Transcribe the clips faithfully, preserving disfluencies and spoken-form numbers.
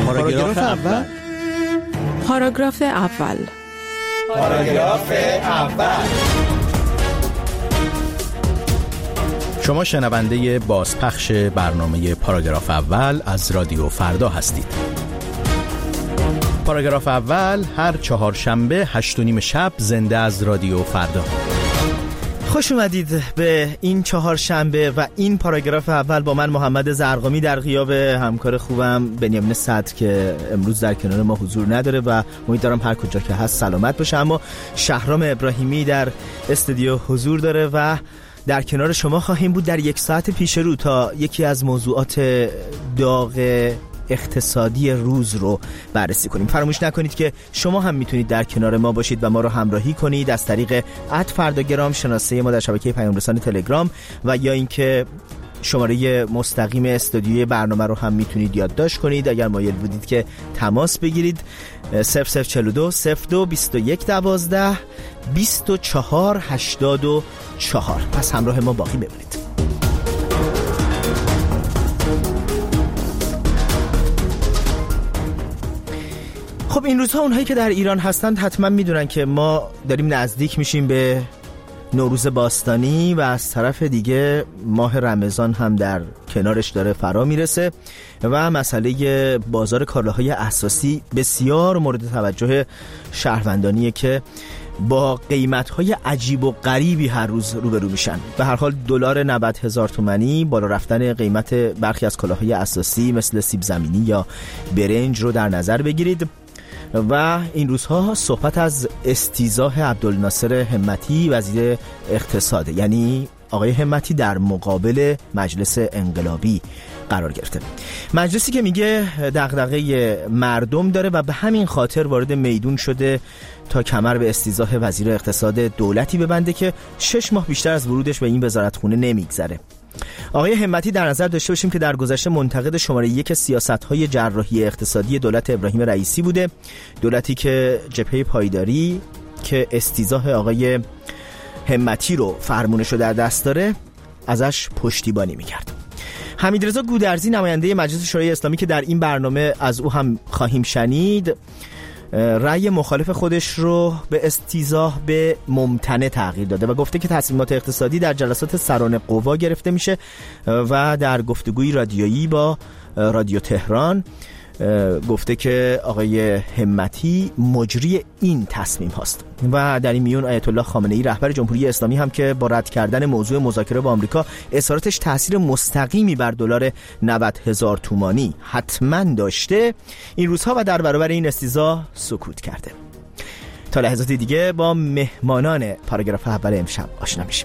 پاراگراف اول. پاراگراف اول. پاراگراف اول. شما شنونده بازپخش برنامه پاراگراف اول از رادیو فردا هستید. پاراگراف اول هر چهارشنبه هشت و نیم شب زنده از رادیو فردا. خوش اومدید به این چهارشنبه و این پاراگراف اول با من محمد زرقامی در غیاب همکار خوبم بنیامین صدر که امروز در کنار ما حضور نداره و امیدوارم هر کجا که هست سلامت باشه. اما شهرام ابراهیمی در استودیو حضور داره و در کنار شما خواهیم بود در یک ساعت پیش رو تا یکی از موضوعات داغ اقتصادی روز رو بررسی کنیم. فراموش نکنید که شما هم میتونید در کنار ما باشید و ما رو همراهی کنید از طریق ات فرداگرام، شناسه ما در شبکه پیام رسان تلگرام، و یا اینکه شماره مستقیم استودیوی برنامه رو هم میتونید یادداشت کنید اگر مایل بودید که تماس بگیرید. صفر صفر چهل و دو صفر دو بیست و یک دوازده بیست و چهار هشتاد و چهار. پس همراه ما باقی بمونید. خب این روزها اونهایی که در ایران هستند حتما میدونن که ما داریم نزدیک میشیم به نوروز باستانی و از طرف دیگه ماه رمضان هم در کنارش داره فرا میرسه و مسئله بازار کالاهای اساسی بسیار مورد توجه شهروندانیه که با قیمت‌های عجیب و غریبی هر روز روبرو میشن. به هر حال دلار نود هزار تومانی، بالا رفتن قیمت برخی از کالاهای اساسی مثل سیب زمینی یا برنج رو در نظر بگیرید. و این روزها صحبت از استیضاح عبدالناصر همتی وزیر اقتصاد، یعنی آقای همتی در مقابل مجلس انقلابی قرار گرفته. مجلسی که میگه دغدغه مردم داره و به همین خاطر وارد میدون شده تا کمر به استیضاح وزیر اقتصاد دولتی ببنده که شش ماه بیشتر از ورودش به این وزارتخونه نمیگذره. آقای همتی در نظر داشته باشیم که در گذشته منتقد شماره یک سیاست‌های جراحی اقتصادی دولت ابراهیم رئیسی بوده، دولتی که جبهه پایداری که استیضاح آقای همتی رو فرمونش رو در دست داره ازش پشتیبانی می‌کرد. حمیدرضا گودرزی نماینده مجلس شورای اسلامی که در این برنامه از او هم خواهیم شنید، رأی مخالف خودش رو به استیضاح به ممتنع تغییر داده و گفته که تصمیمات اقتصادی در جلسات سران قوا گرفته میشه و در گفتگوی رادیویی با رادیو تهران گفته که آقای همتی مجری این تصمیم هاست. و در این میون آیت الله خامنه ای رهبر جمهوری اسلامی هم که با رد کردن موضوع مذاکره با آمریکا اظهاراتش تاثیر مستقیمی بر دلار نود هزار تومانی حتما داشته، این روزها و در برابر این استیضاح سکوت کرده. تا لحظات دیگه با مهمانان پاراگراف اول امشب آشنا میشیم.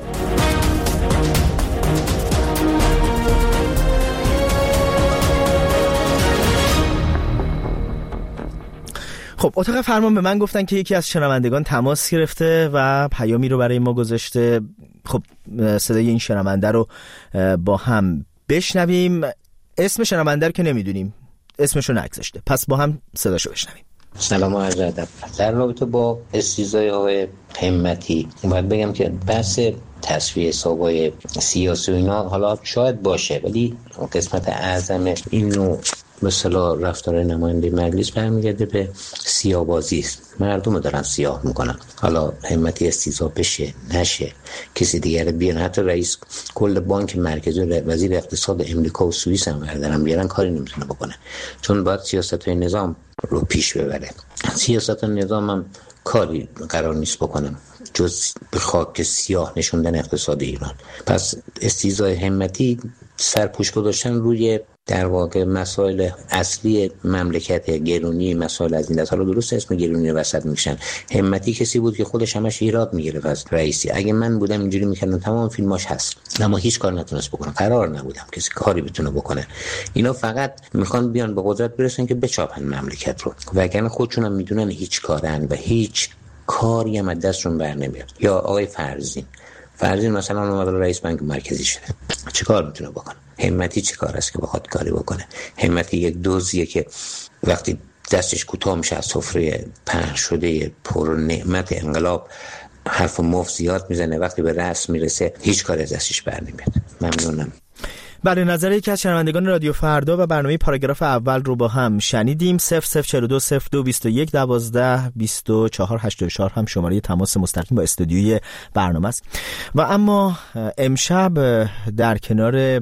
خب اتاق فرمان به من گفتن که یکی از شنوندگان تماس گرفته و پیامی رو برای ما گذاشته. خب صدای این شنونده رو با هم بشنویم. اسم شنونده رو که نمیدونیم، اسمشو نگذاشته، پس با هم صداشو بشنویم. سلام و عرض ادب. در رابطه با استیضاح آقای همتی باید بگم که بحث تصفیه حسابای سیاسی و اینا حالا شاید باشه، ولی قسمت اعظم این نوع مثلا رفتار نماینده مجلس برمیگرده به سیاه‌بازی است. مردم دارن سیاه میکنن. حالا همتی استیضاح بشه نشه، کسی دیگر بیان، حتی رئیس کل بانک مرکزی و وزیر اقتصاد امریکا و سوئیس هم بردارن بیارن، کاری نمیتونه بکنه، چون باید سیاست‌های نظام رو پیش ببره. سیاست نظام هم کاری قرار نیست بکنم جز به خاک سیاه نشوندن اقتصاد ایران. پس استیضاح همتی سرپوش گذاشتن روی در واقع مسائل اصلی مملکت، گرونی، مسائل از این دست. حالا درست اسم گرونی وسط میشن. همتی کسی بود که خودش همش ایراد میگرفت از رئیسی. اگه من بودم اینجوری میکردم، تمام فیلماش هست، اما هیچ کار نتونست بکنه، قرار نبودم کسی کاری بتونه بکنه. اینا فقط میخوان بیان به قدرت برسن که بچاپن مملکت رو، وگرنه خودشون هم میدونن هیچ کارن و هیچ کاری هم از دستشون بر نمیاد. یا آقای فرزین فرزین مثلا اومد رئیس بانک مرکزی شده، چه کار میتونه بکنه؟ همتی چه کار است که بخواد کاری بکنه؟ همتی یک دوزیه که وقتی دستش کوتاه میشه از سفره پهن شده پر نعمت انقلاب حرف مفت زیاد میزنه، وقتی به رأس میرسه هیچ کاری از دستش بر نمیاد. ممنونم. بله، نظر یکی از شنوندگان رادیو فردا و برنامه پاراگراف اول رو با هم شنیدیم. صفر صفر چهل و دو صفر دو بیست و یک دوازده بیست و چهار هشتاد و چهار هم شماره تماس مستقیم با استودیوی برنامه است. و اما امشب در کنار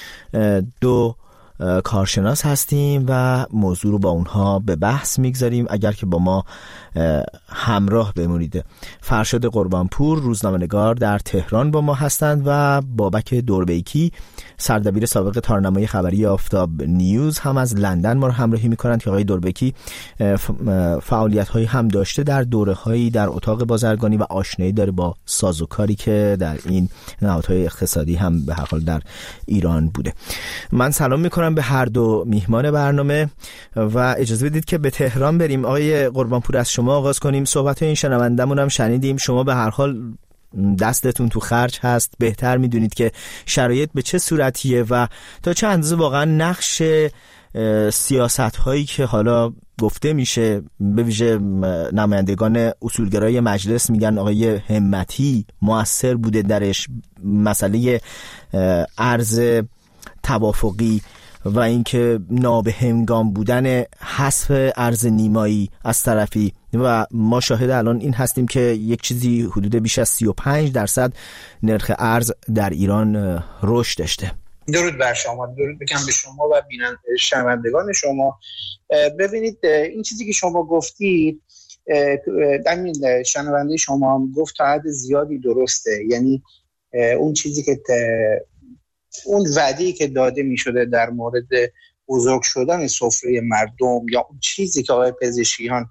دو کارشناس هستیم و موضوع رو با اونها به بحث میگذاریم. اگر که با ما همراه بمونید. فرشاد قربانپور روزنامه‌نگار در تهران با ما هستند و بابک دوربیکی سردبیر سابق تارنمای خبری آفتاب نیوز هم از لندن ما رو همراهی میکنند که آقای دوربیکی فعالیت‌هایی هم داشته در دوره‌هایی در اتاق بازرگانی و آشنایی داره با سازوکاری که در این نهادهای اقتصادی هم به هر حال در ایران بوده. من سلام میکنم به هر دو میهمان برنامه و اجازه بدید که به تهران بریم. آقای قربانپور از شما آغاز کنیم. صحبت این شنوندمون هم شنیدیم. شما به هر حال دستتون تو خرج هست، بهتر میدونید که شرایط به چه صورتیه و تا چه اندازه واقعا نقش سیاست هایی که حالا گفته میشه به ویژه نمایندگان اصولگرای مجلس میگن آقای همتی مؤثر بوده درش، مسئله ارز توافقی و اینکه نابهنگام بودن حذف ارز نیمایی از طرفی و ما شاهد الان این هستیم که یک چیزی حدود بیش از سی و پنج درصد نرخ ارز در ایران رشد داشته. درود بر شما، درود بگم به شما و بیننده شنوندگان شما. ببینید این چیزی که شما گفتید همین شنونده شما هم گفت تا حد زیادی درسته. یعنی اون چیزی که اون وعده‌ای که داده می‌شده در مورد بزرگ شدن سفره مردم یا اون چیزی که آقای پزشکیان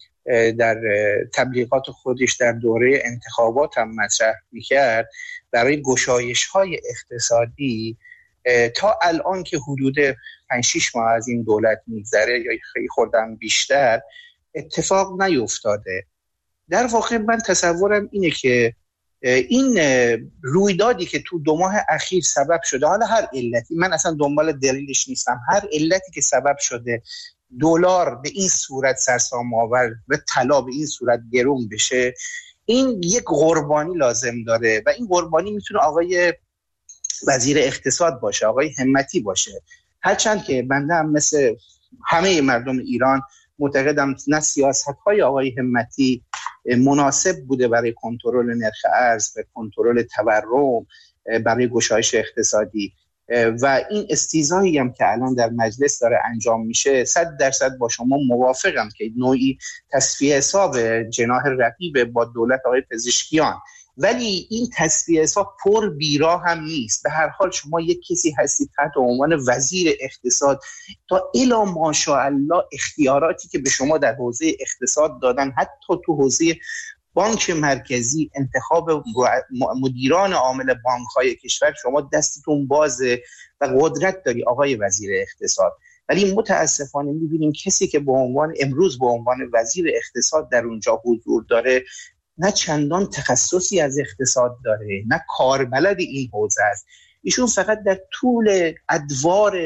در تبلیغات خودش در دوره انتخابات هم مطرح می‌کرد برای گشایش‌های اقتصادی، تا الان که حدود پنج شش ماه از این دولت می‌گذره یا خیلی خوردن بیشتر اتفاق نیفتاده. در واقع من تصورم اینه که این رویدادی که تو دو ماه اخیر سبب شده، حالا هر علتی، من اصلا دنبال دلیلش نیستم، هر علتی که سبب شده دلار به این صورت سرسام آور و طلا به این صورت گرون بشه، این یک قربانی لازم داره و این قربانی میتونه آقای وزیر اقتصاد باشه، آقای همتی باشه. هرچند که بنده هم مثل همه مردم ایران معتقدم نه سیاست‌های آقای همتی مناسب بوده برای کنترل نرخ ارز و کنترل تورم برای گشایش اقتصادی و این استیضاحی هم که الان در مجلس داره انجام میشه صد درصد با شما موافقم که نوعی تصفیه حساب جناح رقیب با دولت آقای پزشکیان، ولی این تصفیه حساب پر بیرا هم نیست. به هر حال شما یک کسی هستید تحت عنوان وزیر اقتصاد، تا الی ماشاءالله اختیاراتی که به شما در حوزه اقتصاد دادن، حتی تو حوزه بانک مرکزی، انتخاب مدیران عامل بانک‌های کشور، شما دستتون بازه و قدرت داری آقای وزیر اقتصاد. ولی متاسفانه می‌بینیم کسی که به عنوان امروز به عنوان وزیر اقتصاد در اونجا حضور داره نه چندان تخصصی از اقتصاد داره، نه کاربلد این حوزه است. ایشون فقط در طول ادوار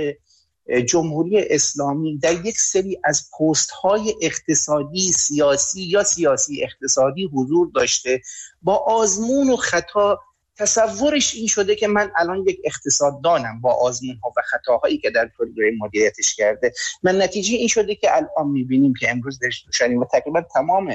جمهوری اسلامی در یک سری از پست‌های اقتصادی سیاسی یا سیاسی اقتصادی حضور داشته. با آزمون و خطا تصورش این شده که من الان یک اقتصاددانم با آزمون‌ها و خطاهایی که در طول مدیریتش کرده. من نتیجه این شده که الان می‌بینیم که امروز داشتیم و تقریبا تمام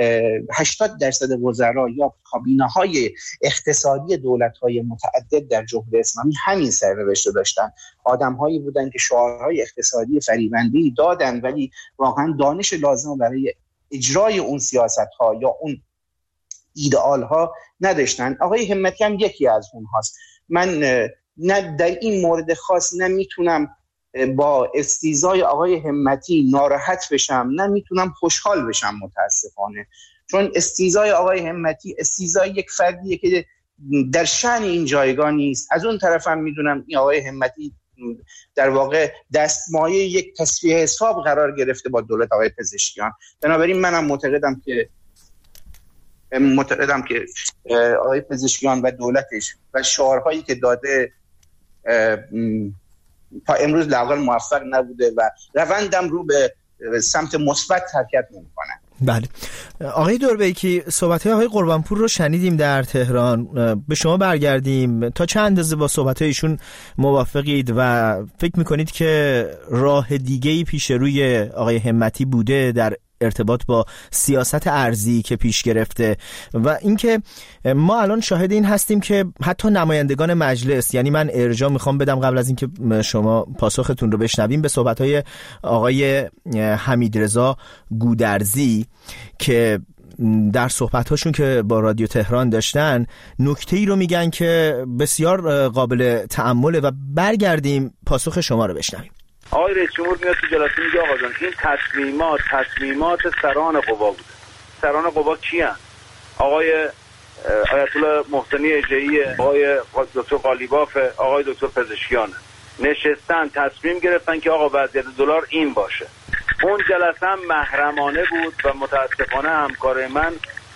هشتاد درصد وزرا یا کابینه‌های اقتصادی دولت‌های متعدد در جمهوری اسلامی همین سرنوشت داشتن. آدم‌هایی بودن که شعارهای اقتصادی فریبنده‌ای دادن ولی واقعا دانش لازم برای اجرای اون سیاست‌ها یا اون ایدئال ها نداشتن. آقای همتی هم یکی از اونهاست. من نه در این مورد خاص نمیتونم با استیضای آقای همتی ناراحت بشم، نه میتونم خوشحال بشم متاسفانه، چون استیضای آقای همتی استیضای یک فردیه که در شأن این جایگاه نیست. از اون طرف هم میدونم این آقای همتی در واقع دستمایه یک تصفیه حساب قرار گرفته با دولت آقای پزشکیان. بنابراین منم معتقدم که معتقدم که آقای پزشکیان و دولتش و شعارهایی که داده تا امروز لااقل موفق نبوده و روندم رو به سمت مثبت حرکت نمی‌کنه. بله آقای دوربیکی، صحبت‌های آقای قربانپور رو شنیدیم در تهران. به شما برگردیم، تا چند اندازه با صحبت‌های ایشون موافقید و فکر می‌کنید که راه دیگه‌ای پیش روی آقای همتی بوده در ارتباط با سیاست ارضی که پیش گرفته؟ و اینکه ما الان شاهد این هستیم که حتی نمایندگان مجلس، یعنی من ارجاع میخوام بدم قبل از اینکه شما پاسختون رو بشنویم به صحبت‌های آقای حمیدرضا گودرزی که در صحبت‌هاشون که با رادیو تهران داشتن نکته‌ای رو میگن که بسیار قابل تأمله و برگردیم پاسخ شما رو بشنویم. آقای رئیس جمهور میاد تو جلسه میگه آقا جان این تصمیمات تصمیمات سران قوا بوده. سران قوا کیان؟ آقای آیت الله محسنی اژه‌ای، آقای دکتر قالیباف، آقای دکتر پزشکیان نشستن تصمیم گرفتن که آقا وضعیت دلار این باشه. اون جلسه هم محرمانه بود و متاسفانه همکار من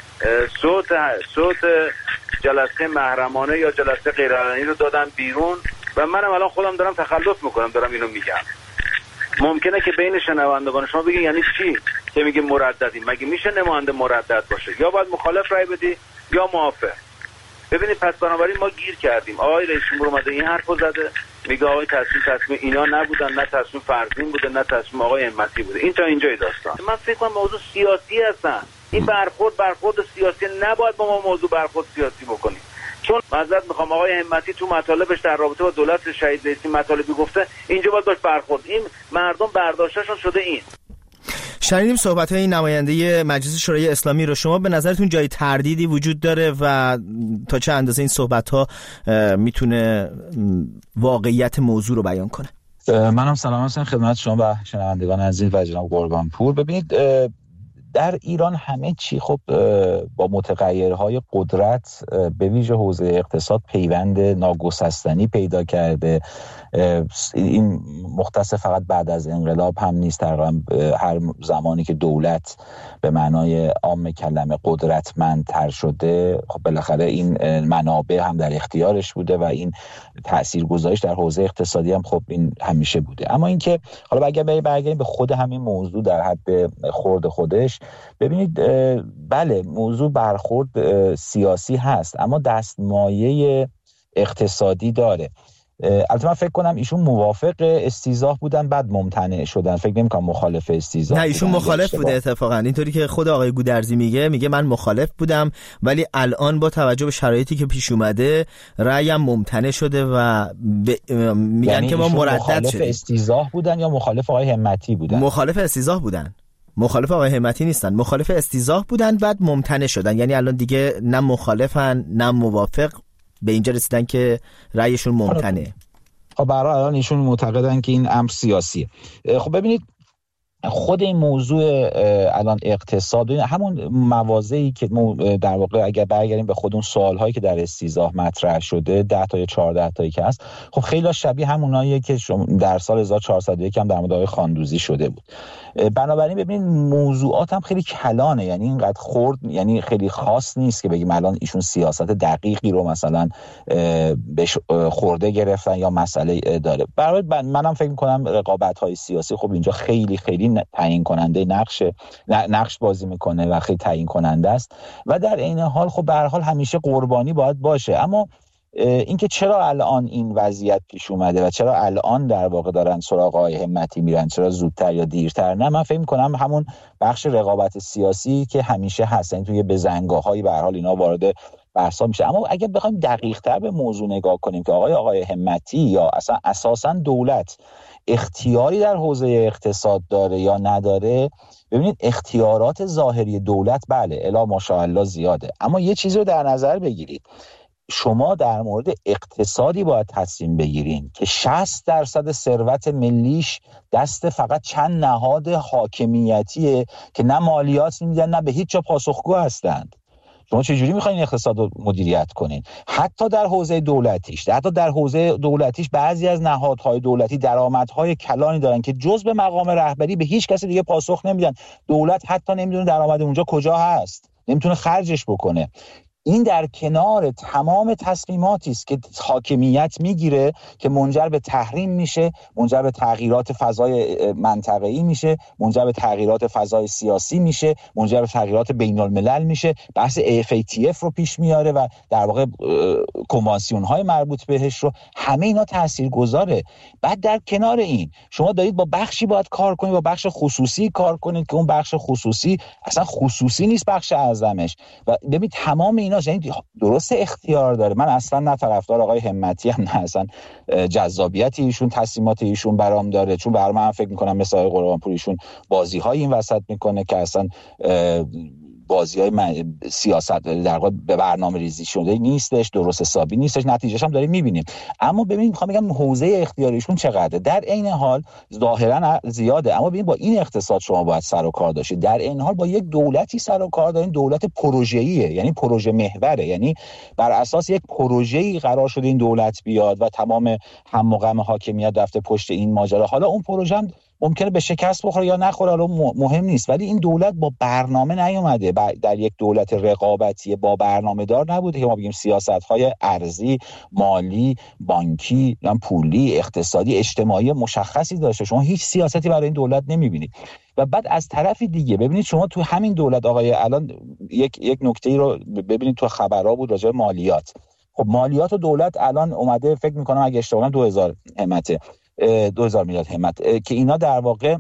صوت صوت جلسه محرمانه یا جلسه غیرعلنی رو دادن بیرون و منم الان خودم دارم تخلف میکنم، دارم اینو میگم. ممکنه که بین شنوندگان شما بگین یعنی چی که میگه مرددیم؟ مگه میشه نماینده مردد باشه؟ یا باید مخالف رای بدی یا موافق. ببینید پس بنابراین ما گیر کردیم. آقای رئیس جمهور اومده این حرفو زده، میگه آقای تصمیم تصمیم اینا نبودن، نه تصمیم فرزین بوده، نه تصمیم آقای همتی بوده. این تا اینجای داستان. من فکر کنم موضوع سیاسی هستن. این برخورد برخورد سیاسی، نباید با ما موضوع برخورد سیاسی بکنیم. چون معذرت میخوام آقای همتی تو مطالبش در رابطه با دولت شهید رئیسی مطالبی گفته، اینجا باید باش برخورد. این مردم برداشتشون شده این. شنیدیم صحبت‌های این نماینده مجلس شورای اسلامی رو. شما به نظرتون جای تردیدی وجود داره و تا چه اندازه این صحبت‌ها میتونه واقعیت موضوع رو بیان کنه؟ منم سلام هستم خدمت شما و شنوندگان عزیز و جناب قربانپور. ببینید در ایران همه چی خب با متغیرهای قدرت به ویژه حوزه اقتصاد پیوند ناگسستنی پیدا کرده. این مختص فقط بعد از انقلاب هم نیست، تقریبا هر زمانی که دولت به معنای عام کلمه قدرتمندتر شده خب بالاخره این منابع هم در اختیارش بوده و این تاثیرگذاریش در حوزه اقتصادی هم خب این همیشه بوده. اما اینکه حالا اگه برگردیم به خود همین موضوع در حد خورد خودش، ببینید بله موضوع برخورد سیاسی هست اما دستمایه اقتصادی داره. البته من فکر کنم ایشون موافق استیضاح بودن بعد ممتنع شدن، فکر نمی‌کنم مخالف استیضاح. نه ایشون مخالف بوده اتفاقا، اینطوری که خود آقای گودرزی میگه میگه من مخالف بودم ولی الان با توجه به شرایطی که پیش اومده رأیم ممتنع شده و ب... میگن یعنی که ما مردد شدیم. مخالف استیضاح بودن یا مخالف آقای همتی بودن؟ مخالف استیضاح بودن، مخالف آقای همتی نیستن، مخالف استیضاح بودن بعد ممتنع شدن. یعنی الان دیگه نه مخالفن نه موافق، به اینجا رسیدن که رأیشون ممتنعه. خب برای الان ایشون معتقدن که این امر سیاسیه. خب ببینید خود این موضوع الان اقتصاد همون موازه‌ای که در واقع اگر برگردیم به خود اون سوال‌هایی که در استیضاح مطرح شده ده تا یا چهارده تایی که هست، خب خیلی شبیه هموناییه که در سال هزار و چهارصد و یک هم در مورد آقای خاندوزی شده بود. بنابراین ببینید موضوعات هم خیلی کلانه، یعنی اینقدر خرد یعنی خیلی خاص نیست که بگیم الان ایشون سیاست دقیقی رو مثلا بهش خورده گرفتن یا مسئله داره. برای منم فکر می‌کنم رقابت‌های سیاسی خب اینجا خیلی خیلی تعیین کننده نقش نقش بازی میکنه و خیلی تعیین کننده است و در عین حال خب به هر حال همیشه قربانی باید باشه. اما اینکه چرا الان این وضعیت پیش اومده و چرا الان در واقع دارن سراغ آقای همتی میرن، چرا زودتر یا دیرتر؟ نه من فکر میکنم همون بخش رقابت سیاسی که همیشه هست، این توی بزنگاه‌هایی به هر حال اینا وارد بحثا میشه. اما اگه بخوایم دقیق‌تر به موضوع نگاه کنیم که آقای آقای همتی یا اصلا اساساً دولت اختیاری در حوزه اقتصاد داره یا نداره، ببینید اختیارات ظاهری دولت بله الا ماشاءالله زیاده، اما یه چیزی رو در نظر بگیرید، شما در مورد اقتصادی باید تصمیم بگیرین که شصت درصد ثروت ملیش دست فقط چند نهاد حاکمیتیه که نه مالیات میدن نه به هیچ جا پاسخگو هستند. شما چجوری میخواین اقتصاد رو مدیریت کنین؟ حتی در حوزه دولتیش حتی در حوزه دولتیش بعضی از نهادهای دولتی درآمدهای کلانی دارن که جز به مقام رهبری به هیچ کسی دیگه پاسخ نمیدن. دولت حتی نمیدونه درآمد اونجا کجا هست، نمیتونه خرجش بکنه. این در کنار تمام تصمیماتی است که حاکمیت میگیره که منجر به تحریم میشه، منجر به تغییرات فضای منطقه‌ای میشه، منجر به تغییرات فضای سیاسی میشه، منجر به تغییرات بین الملل میشه. بحث اف ای تی اف رو پیش میاره و در واقع کنوانسیون های مربوط بهش رو، همه اینا تاثیرگذاره. بعد در کنار این شما دارید با بخشی باید کار کنید، با بخش خصوصی کار کنید که اون بخش خصوصی اصلا خصوصی نیست، بخش اعظمش. و ببین تمام اینا یعنی درست اختیار داره. من اصلا نه طرفدار آقای همتی هم نه اصلا جذابیتی ایشون تصمیمات ایشون برام داره، چون برام من فکر میکنم مثل آقای قربانپور ایشون بازی‌های این وسط میکنه که اصلا بازی‌های سیاست در واقع به برنامه ریزی شده نیستش، درست حسابی نیستش، نتیجهش هم داریم میبینیم. اما ببین میخوام بگم حوزه اختیاریشون چقدره. در عین حال ظاهرا زیاده، اما ببین با این اقتصاد شما باید سر و کار داشتید. در عین حال با یک دولتی سر و کار دارین، دولت پروژه‌ایه، یعنی پروژه محوره، یعنی بر اساس یک پروژه‌ای قرار شده این دولت بیاد و تمام هم و غم حاکمیت رفته پشت این ماجرا. حالا اون پروژه هم ممکنه به شکست بخوره یا نخوره، حالا مهم نیست، ولی این دولت با برنامه نیومده. در یک دولت رقابتی با برنامه دار نبوده که ما بگیم سیاست‌های ارزی، مالی، بانکی، یا پولی، اقتصادی، اجتماعی مشخصی داشته. شما هیچ سیاستی برای این دولت نمی‌بینید. و بعد از طرف دیگه ببینید شما تو همین دولت آقای الان یک یک نکته‌ای رو ببینید تو خبرها بود راجع به مالیات. خب مالیات و دولت الان اومده فکر می‌کنم اگه اشتباه نکنم دو هزار همته دو هزار میلیارد همت که اینا در واقع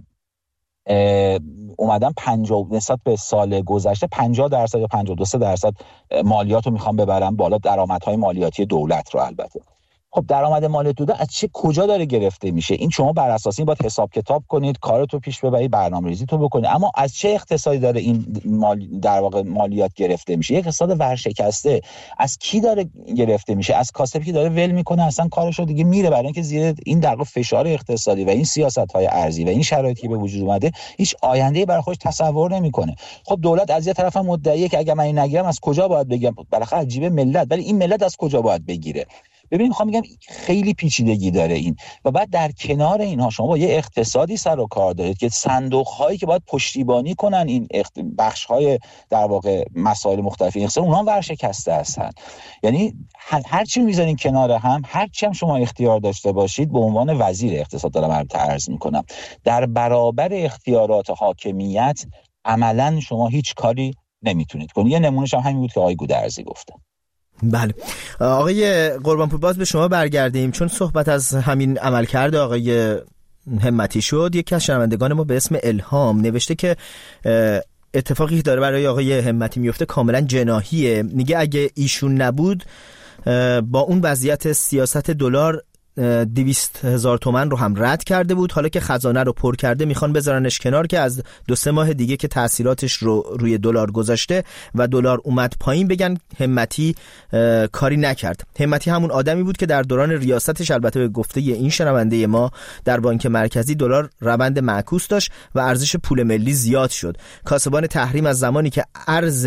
اومدن پنجاه نسبت به سال گذشته پنجاه درصد یا پنجاه و دو درصد مالیات رو میخوام ببرن بالا، درآمدهای مالیاتی دولت رو. البته خب درآمد مالیات دولت از چه کجا داره گرفته میشه؟ این شما بر اساس این باید حساب کتاب کنید، کارتو پیش ببرید، برنامه‌ریزی تو بکنید. اما از چه اقتصادی داره این مال در واقع مالیات گرفته میشه؟ یک اقتصاد ورشکسته. از کی داره گرفته میشه؟ از کاسبی که داره ول میکنه اصلا کارشو دیگه میره، برای اینکه زیر این در واقع فشار اقتصادی و این سیاست‌های ارزی و این شرایطی که به وجود اومده هیچ آینده‌ای برای خودش تصور نمیکنه. خب دولت از یه طرف هم مدعیه که اگه من این نگیرم از کجا باید بگم؟ بالاخره عجیبه ملت، ولی این ملت از کجا باید بگیره؟ ببین میخوام بگم خیلی پیچیدگی داره این. و بعد در کنار اینها شما با یه اقتصادی سر و کار دارید که صندوق هایی که باید پشتیبانی کنن این بخش های در واقع مسائل مختلف این اقتصاد، اونها هم ورشکسته هستن. یعنی هر چی میذارین کنار هم، هر چی هم شما اختیار داشته باشید، به عنوان وزیر اقتصاد دارم البته عرض میکنم، در برابر اختیارات حاکمیت عملاً شما هیچ کاری نمیتونید کنید. یه نمونهش هم همین بود که آقای گودرزی گفتن. بله آقای قربانپور، باز به شما برگردیم چون صحبت از همین عملکرد آقای همتی شد. یکی از شنوندگان ما به اسم الهام نوشته که اتفاقی داره برای آقای همتی میفته کاملا جناحیه. میگه اگه ایشون نبود با اون وضعیت سیاست دلار دویست هزار تومن رو هم رد کرده بود، حالا که خزانه رو پر کرده میخوان بذارنش کنار که از دو سه ماه دیگه که تاثیراتش رو روی دلار گذاشته و دلار اومد پایین بگن همتی کاری نکرد. همتی همون آدمی بود که در دوران ریاستش، البته به گفته این شنونده ما، در بانک مرکزی دلار روند معکوس داشت و ارزش پول ملی زیاد شد. کاسبان تحریم از زمانی که ارز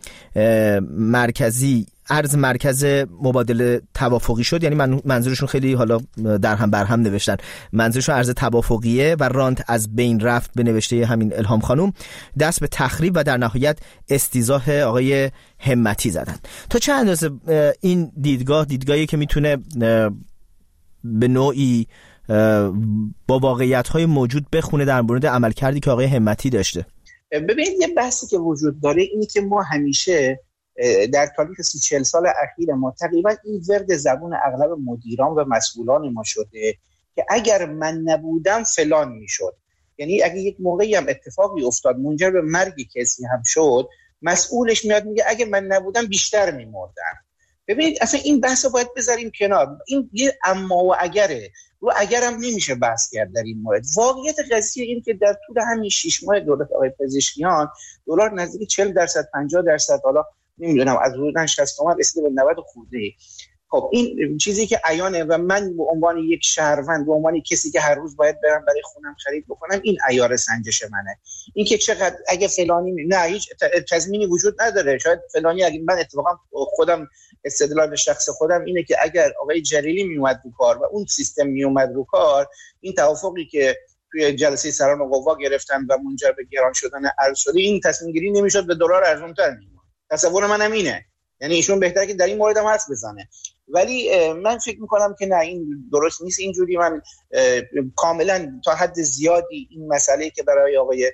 مرکزی ارز مرکز مبادله توافقی شد، یعنی منظورشون خیلی حالا در هم بر هم نوشتن، منظورشون ارز توافقیه و رانت از بین رفت به نوشته همین الهام خانم، دست به تخریب و در نهایت استیضاح آقای همتی زدن. تا چه اندازه این دیدگاه دیدگاهی که میتونه به نوعی با واقعیت‌های موجود بخونه در مورد عملکردی که آقای همتی داشته؟ ببینید یه بحثی که وجود داره اینی که ما همیشه در تاریخ سی چهل سال اخیر ما تقریبا این ورد زبون اغلب مدیران و مسئولان ما شده که اگر من نبودم فلان میشد. یعنی اگه یک موقعی هم اتفاقی افتاد منجر به مرگ کسی هم شد، مسئولش میاد میگه اگه من نبودم بیشتر میمردم. ببینید اصلا این بحث رو باید بذاریم کنار. این یه اما و اگره، رو اگر هم نمیشه بحث کرد در این مورد. واقعیت قضیه این که در طول همین شش ماه دولت آقای پزشکیان دلار نزدیک چهل درصد پنجاه درصد، حالا نمیدونم از حدود شصت تومن رسیده به نود خورده. خب این چیزی که عیانه و من به عنوان یک شهروند، به عنوان کسی که هر روز باید برم برای خونم خرید بکنم، این عیار سنجش منه. این که چقدر اگه فلانی نه، هیچ تضمینی وجود نداره. شاید فلانی، اگه من اتفاقا خودم استدلال شخص خودم اینه که اگر آقای جلیلی میومد رو کار و اون سیستم میومد رو کار، این توافقی که توی جلسه سران قوا گرفتن و منجر به گران شدن ارز شده، این تصمیم گیری نمیشد، به دلار ارزان‌تر می‌شد. تصور منم اینه. یعنی ایشون بهتره که در این مورد هم حرف بزنه. ولی من فکر میکنم که نه، این درست نیست اینجوری. من کاملا تا حد زیادی این مسئله که برای آقای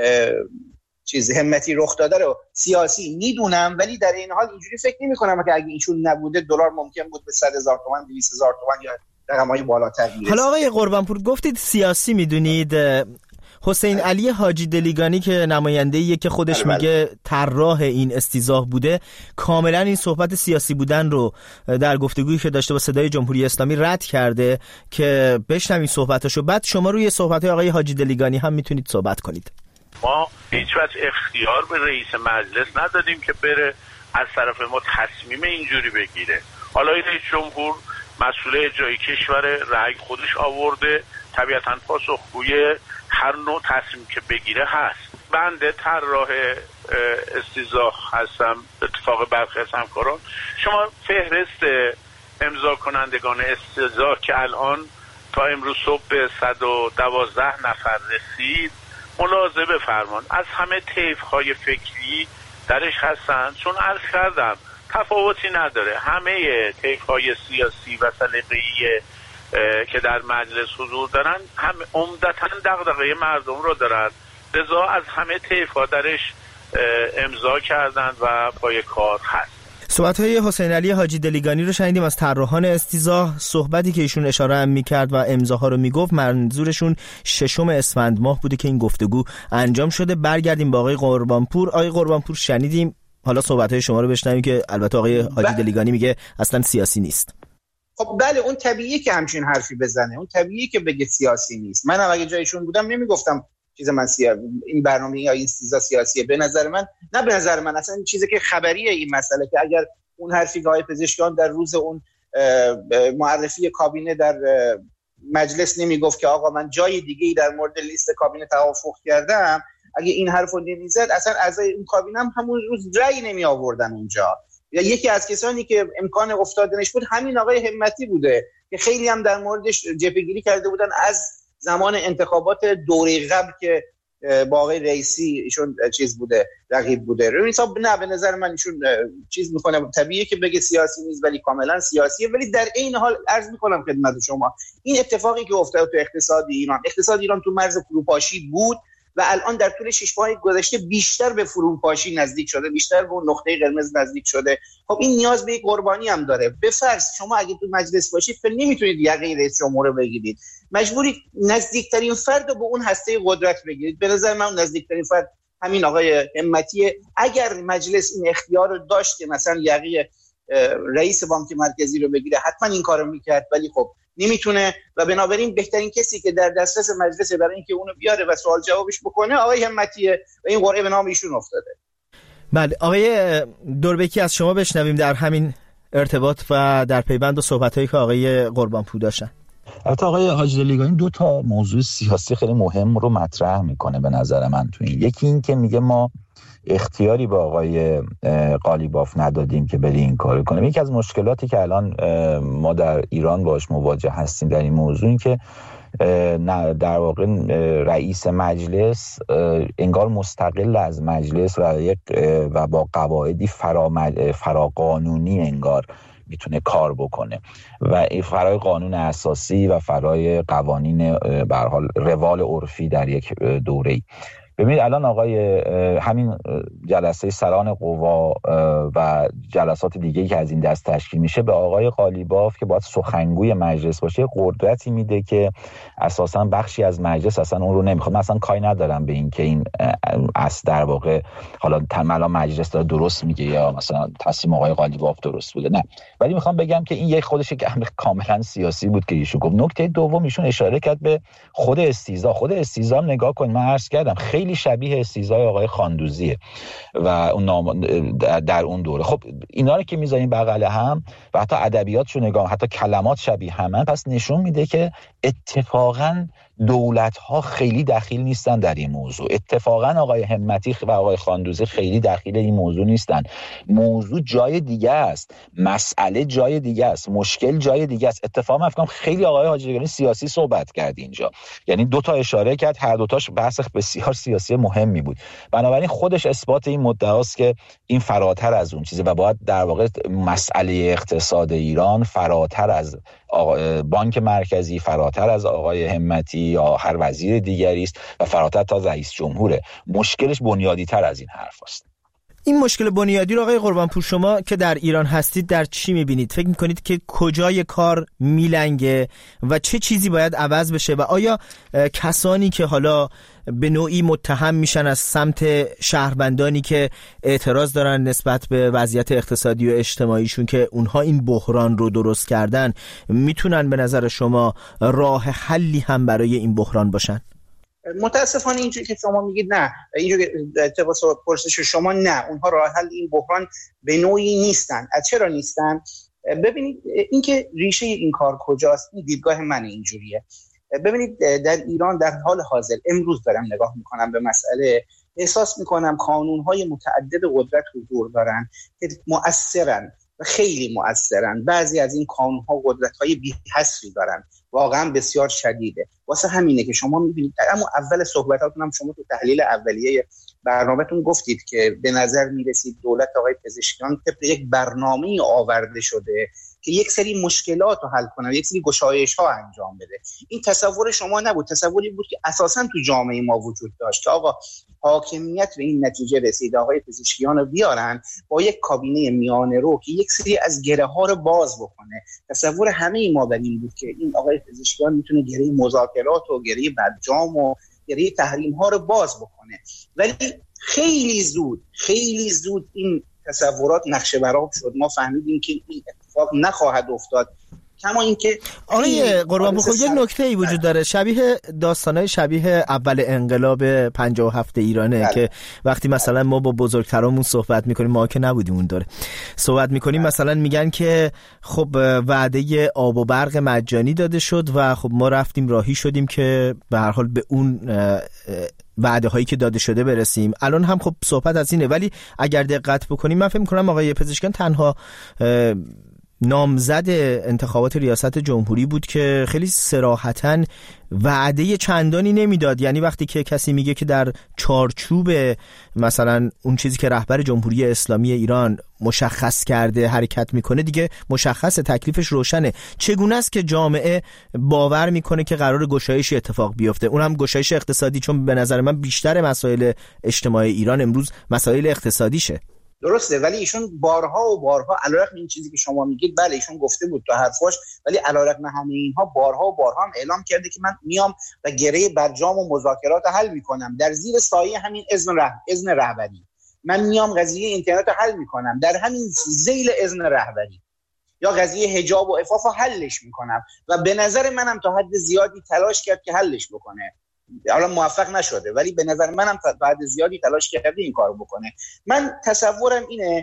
چیز همتی رخ داده رو سیاسی میدونم، ولی در این حال اینجوری فکر نمیکنم که اگه ایشون نبوده دلار ممکن بود به صد هزار تومان، دویست هزار تومان یا رقم‌های بالاتر برسه. حالا آقای قربانپور گفتید سیاسی میدونید، حسین علی حاجی دلیگانی که نماینده‌ایه که خودش میگه طراح این استیضاح بوده، کاملا این صحبت سیاسی بودن رو در گفتگویی که داشته با صدای جمهوری اسلامی رد کرده که بشنویم صحبتاشو، بعد شما روی صحبت‌های آقای حاجی دلیگانی هم میتونید صحبت کنید. ما هیچ وجه اختیار به رئیس مجلس ندادیم که بره از طرف ما تصمیم اینجوری بگیره. حالا رئیس جمهور مسئول اجرایی کشور، رأی خودش آورده، طبیعتاً پاسخگوی هر نوع تصمیم که بگیره هست. بنده طراح استیضاح هستم اتفاق برخی از همکاران. شما فهرست امضا کنندگان استیضاح که الان تا امروز صبح به صد و دوازده نفر رسید ملاحظه بفرمان، از همه طیف‌های فکری درش هستند. چون عرض کردم تفاوتی نداره، همه طیف‌های سیاسی و سلیقه‌ای که در مجلس حضور دارن هم عمدتاً دغدغه مردم رو دارن، لذا از همه طیف‌ها درش امضا کردند و پای کار هست. صحبت‌های حسین علی حاجی دلیگانی رو شنیدیم از طراحان استیضاح. صحبتی که ایشون اشاره هم می‌کرد و امضاها رو میگفت منظورشون ششم اسفند ماه بوده که این گفتگو انجام شده. برگردیم با آقای قربانپور. آقای قربانپور شنیدیم، حالا صحبت‌های شما رو بشنویم که البته آقای حاجی دلیگانی میگه اصلا سیاسی نیست. خب بله، اون طبیعیه که همچین حرفی بزنه، اون طبیعیه که بگه سیاسی نیست. منم اگه جایشون بودم نمیگفتم چیز من سیاسی، این برنامه یا این استیضاح سیاسیه. به نظر من نه، به نظر من اصلا این چیزی که خبریه این مسئله، که اگر اون حرفی که آقای پزشکیان در روز اون معرفی کابینه در مجلس نمیگفت که آقا من جای دیگه‌ای در مورد لیست کابینه توافق کردم، اگه این حرفو نمیزد اصلا اعضای اون کابینه هم همون روز رأی نمی آوردن اونجا. یا یکی از کسانی که امکان افتادنش بود همین آقای همتی بوده که خیلی هم در موردش جبهه‌گیری کرده بودن از زمان انتخابات دوره قبل که با آقای رئیسی ایشون چیز بوده، رقیب بوده. روی حساب نه، به نظر من ایشون چیز میکنه، طبیعیه که بگه سیاسی نیست ولی کاملا سیاسیه. ولی در این حال عرض میکنم خدمت شما این اتفاقی که افتاد تو اقتصاد ایران، اقتصاد ایران تو مرز فروپاشی بود و الان در طول شش ماه گذشته بیشتر به فروپاشی نزدیک شده، بیشتر به نقطه قرمز نزدیک شده. خب این نیاز به یک قربانی هم داره. به فرض شما اگه تو مجلس باشید که نمیتونید یقه رئیس جمهور رو بگیرید، مجبورید نزدیکترین فرد رو به اون هسته قدرت بگیرید. به نظر من نزدیکترین فرد همین آقای همتیه. اگر مجلس این اختیار رو داشت که مثلا یقه رئیس بانک مرکزی رو بگیره، حتما این کارو میکرد، ولی خب نمیتونه و بنابراین بهترین کسی که در دسترس مجلس برای اینکه اونو بیاره و سوال جوابش بکنه آقای همتیه و این قرعه به نام ایشون افتاده. بله، آقای دوربکی از شما بشنویم در همین ارتباط و در پیوند و صحبتایی که آقای قربانپور داشتن. البته آقای حاجی دلیگانی دو تا موضوع سیاسی خیلی مهم رو مطرح میکنه به نظر من تو این. یکی این که میگه ما اختیاری به آقای قالیباف ندادیم که بری این کارو کنه. یکی از مشکلاتی که الان ما در ایران باهاش مواجه هستیم در این موضوع این که در واقع رئیس مجلس انگار مستقل از مجلس و یک و با قواعدی فراقانونی انگار میتونه کار بکنه و فرای قانون اساسی و فرای قوانین به هر حال روال عرفی در یک دوره‌ای. ببینید الان آقای همین جلسه سران قوا و جلسات دیگه‌ای که از این دست تشکیل میشه به آقای قالیباف که باید سخنگوی مجلس باشه قدرتی میده که اساساً بخشی از مجلس اصلا اون رو نمیخواد. من اصلا کاری ندارم به این که این از در واقع حالا تمام مجلس داره درست میگه یا مثلا تصمیم آقای قالیباف درست بوده، نه، ولی میخوام بگم که این یک خودش یک امر کاملا سیاسی بود که ایشون گفت. نکته دوم ایشون اشاره کرد به خود استیضاح. خود استیضاح نگاه کن، من عرض کردم خیلی شبیه استیضاح آقای خاندوزیه و اون نام در اون دوره. خب اینا رو که میذاریم بغل هم و حتی ادبیاتشو نگاه، حتی کلمات شبیه همن، پس نشون میده که اتفاقاً دولت‌ها خیلی دخیل نیستن در این موضوع. اتفاقا آقای همتی و آقای خاندوزی خیلی دخیل این موضوع نیستن. موضوع جای دیگه است، مسئله جای دیگه است، مشکل جای دیگه است. اتفاقا من فکر کنم خیلی آقای حاجی جگانی سیاسی صحبت کرد اینجا، یعنی دو تا اشاره کرد، هر دو تاش بحث بسیار سیاسی مهمی بود. بنابراین خودش اثبات این مدعاست که این فراتر از اون چیزه و باید در واقع مسئله اقتصاد ایران فراتر از بانک مرکزی، فراتر از آقای همتی یا هر وزیر دیگری است و فراتر تا رئیس جمهوره. مشکلش بنیادی تر از این حرف است. این مشکل بنیادی رو آقای قربانپور شما که در ایران هستید در چی میبینید؟ فکر میکنید که کجای کار میلنگه و چه چیزی باید عوض بشه و آیا کسانی که حالا به نوعی متهم میشن از سمت شهروندانی که اعتراض دارن نسبت به وضعیت اقتصادی و اجتماعیشون که اونها این بحران رو درست کردن، میتونن به نظر شما راه حلی هم برای این بحران باشن؟ متاسفانه اینجوری که شما میگید نه، اینجوری طبق پرسش شما نه، اونها راه حل این بحران به نوعی نیستن. از چرا نیستن؟ ببینید اینکه ریشه این کار کجاست، این دیدگاه من اینجوریه. ببینید در ایران در حال حاضر امروز دارم نگاه میکنم به مسئله، احساس میکنم قانونهای متعدد قدرت حضور دارن که مؤثرن و خیلی مؤثرن. بعضی از این قانونها قدرت‌های بی‌حصری دارن، واقعا بسیار شدیده. واسه همینه که شما می‌بینید اما اول صحبتاتون هم شما تو تحلیل اولیه برنامه‌تون گفتید که به نظر می‌رسید دولت آقای پزشکیان طبق یک برنامه‌ای آورده شده که یک سری مشکلات رو حل کنه، یک سری گشایش‌ها انجام بده. این تصور شما نبود، تصوری بود که اساساً تو جامعه ما وجود داشت که آقا حاکمیت به این نتیجه رسید آقای پزشکیان رو بیارن با یک کابینه میانه رو که یک سری از گره‌ها رو باز بکنه. تصور همه ما بر این بود که این آقای پزشکیان میتونه گره مذاکرات و گره برجام و گره تحریم‌ها رو باز بکنه، ولی خیلی زود خیلی زود این تصورات نقشه برآب شد. ما فهمیدیم که این اتفاق نخواهد افتاد. کما اینکه آقای قربانپور یک نکته ای وجود داره، شبیه داستانای شبیه اول انقلاب پنجاه و هفت ایرانه بله. که وقتی مثلا ما با بزرگترامون صحبت میکنیم، ما که نبودیم اون دوره، صحبت میکنیم بله. مثلا میگن که خب وعده آب و برق مجانی داده شد و خب ما رفتیم راهی شدیم که به هر حال به اون وعده هایی که داده شده برسیم. الان هم خب صحبت از اینه، ولی اگر دقت بکنیم من فکر میکنم آقای پزشکیان تنها نامزد انتخابات ریاست جمهوری بود که خیلی صراحتاً وعده چندانی نمیداد. یعنی وقتی که کسی میگه که در چارچوب مثلا اون چیزی که رهبر جمهوری اسلامی ایران مشخص کرده حرکت میکنه، دیگه مشخصه، تکلیفش روشنه. چگونه است که جامعه باور میکنه که قرار گشایشی اتفاق بیفته، اون هم گشایش اقتصادی؟ چون به نظر من بیشتر مسائل اجتماعی ایران امروز مسائل اقتصادیشه. درسته، ولی ایشون بارها و بارها علیرغم این چیزی که شما میگید، بله ایشون گفته بود تو حرفاش، ولی علیرغم همه اینها بارها و بارها هم اعلام کرده که من میام و گره برجام و مذاکرات حل میکنم در زیر سایه همین اذن ره... اذن رهبری. من میام قضیه اینترنت رو حل میکنم در همین ذیل اذن رهبری، یا قضیه حجاب و عفاف رو حلش میکنم و به نظر منم تا حد زیادی تلاش کرد که حلش بکنه. حالا موفق نشده، ولی به نظر منم تا حد زیادی تلاش کرده این کارو بکنه. من تصورم اینه،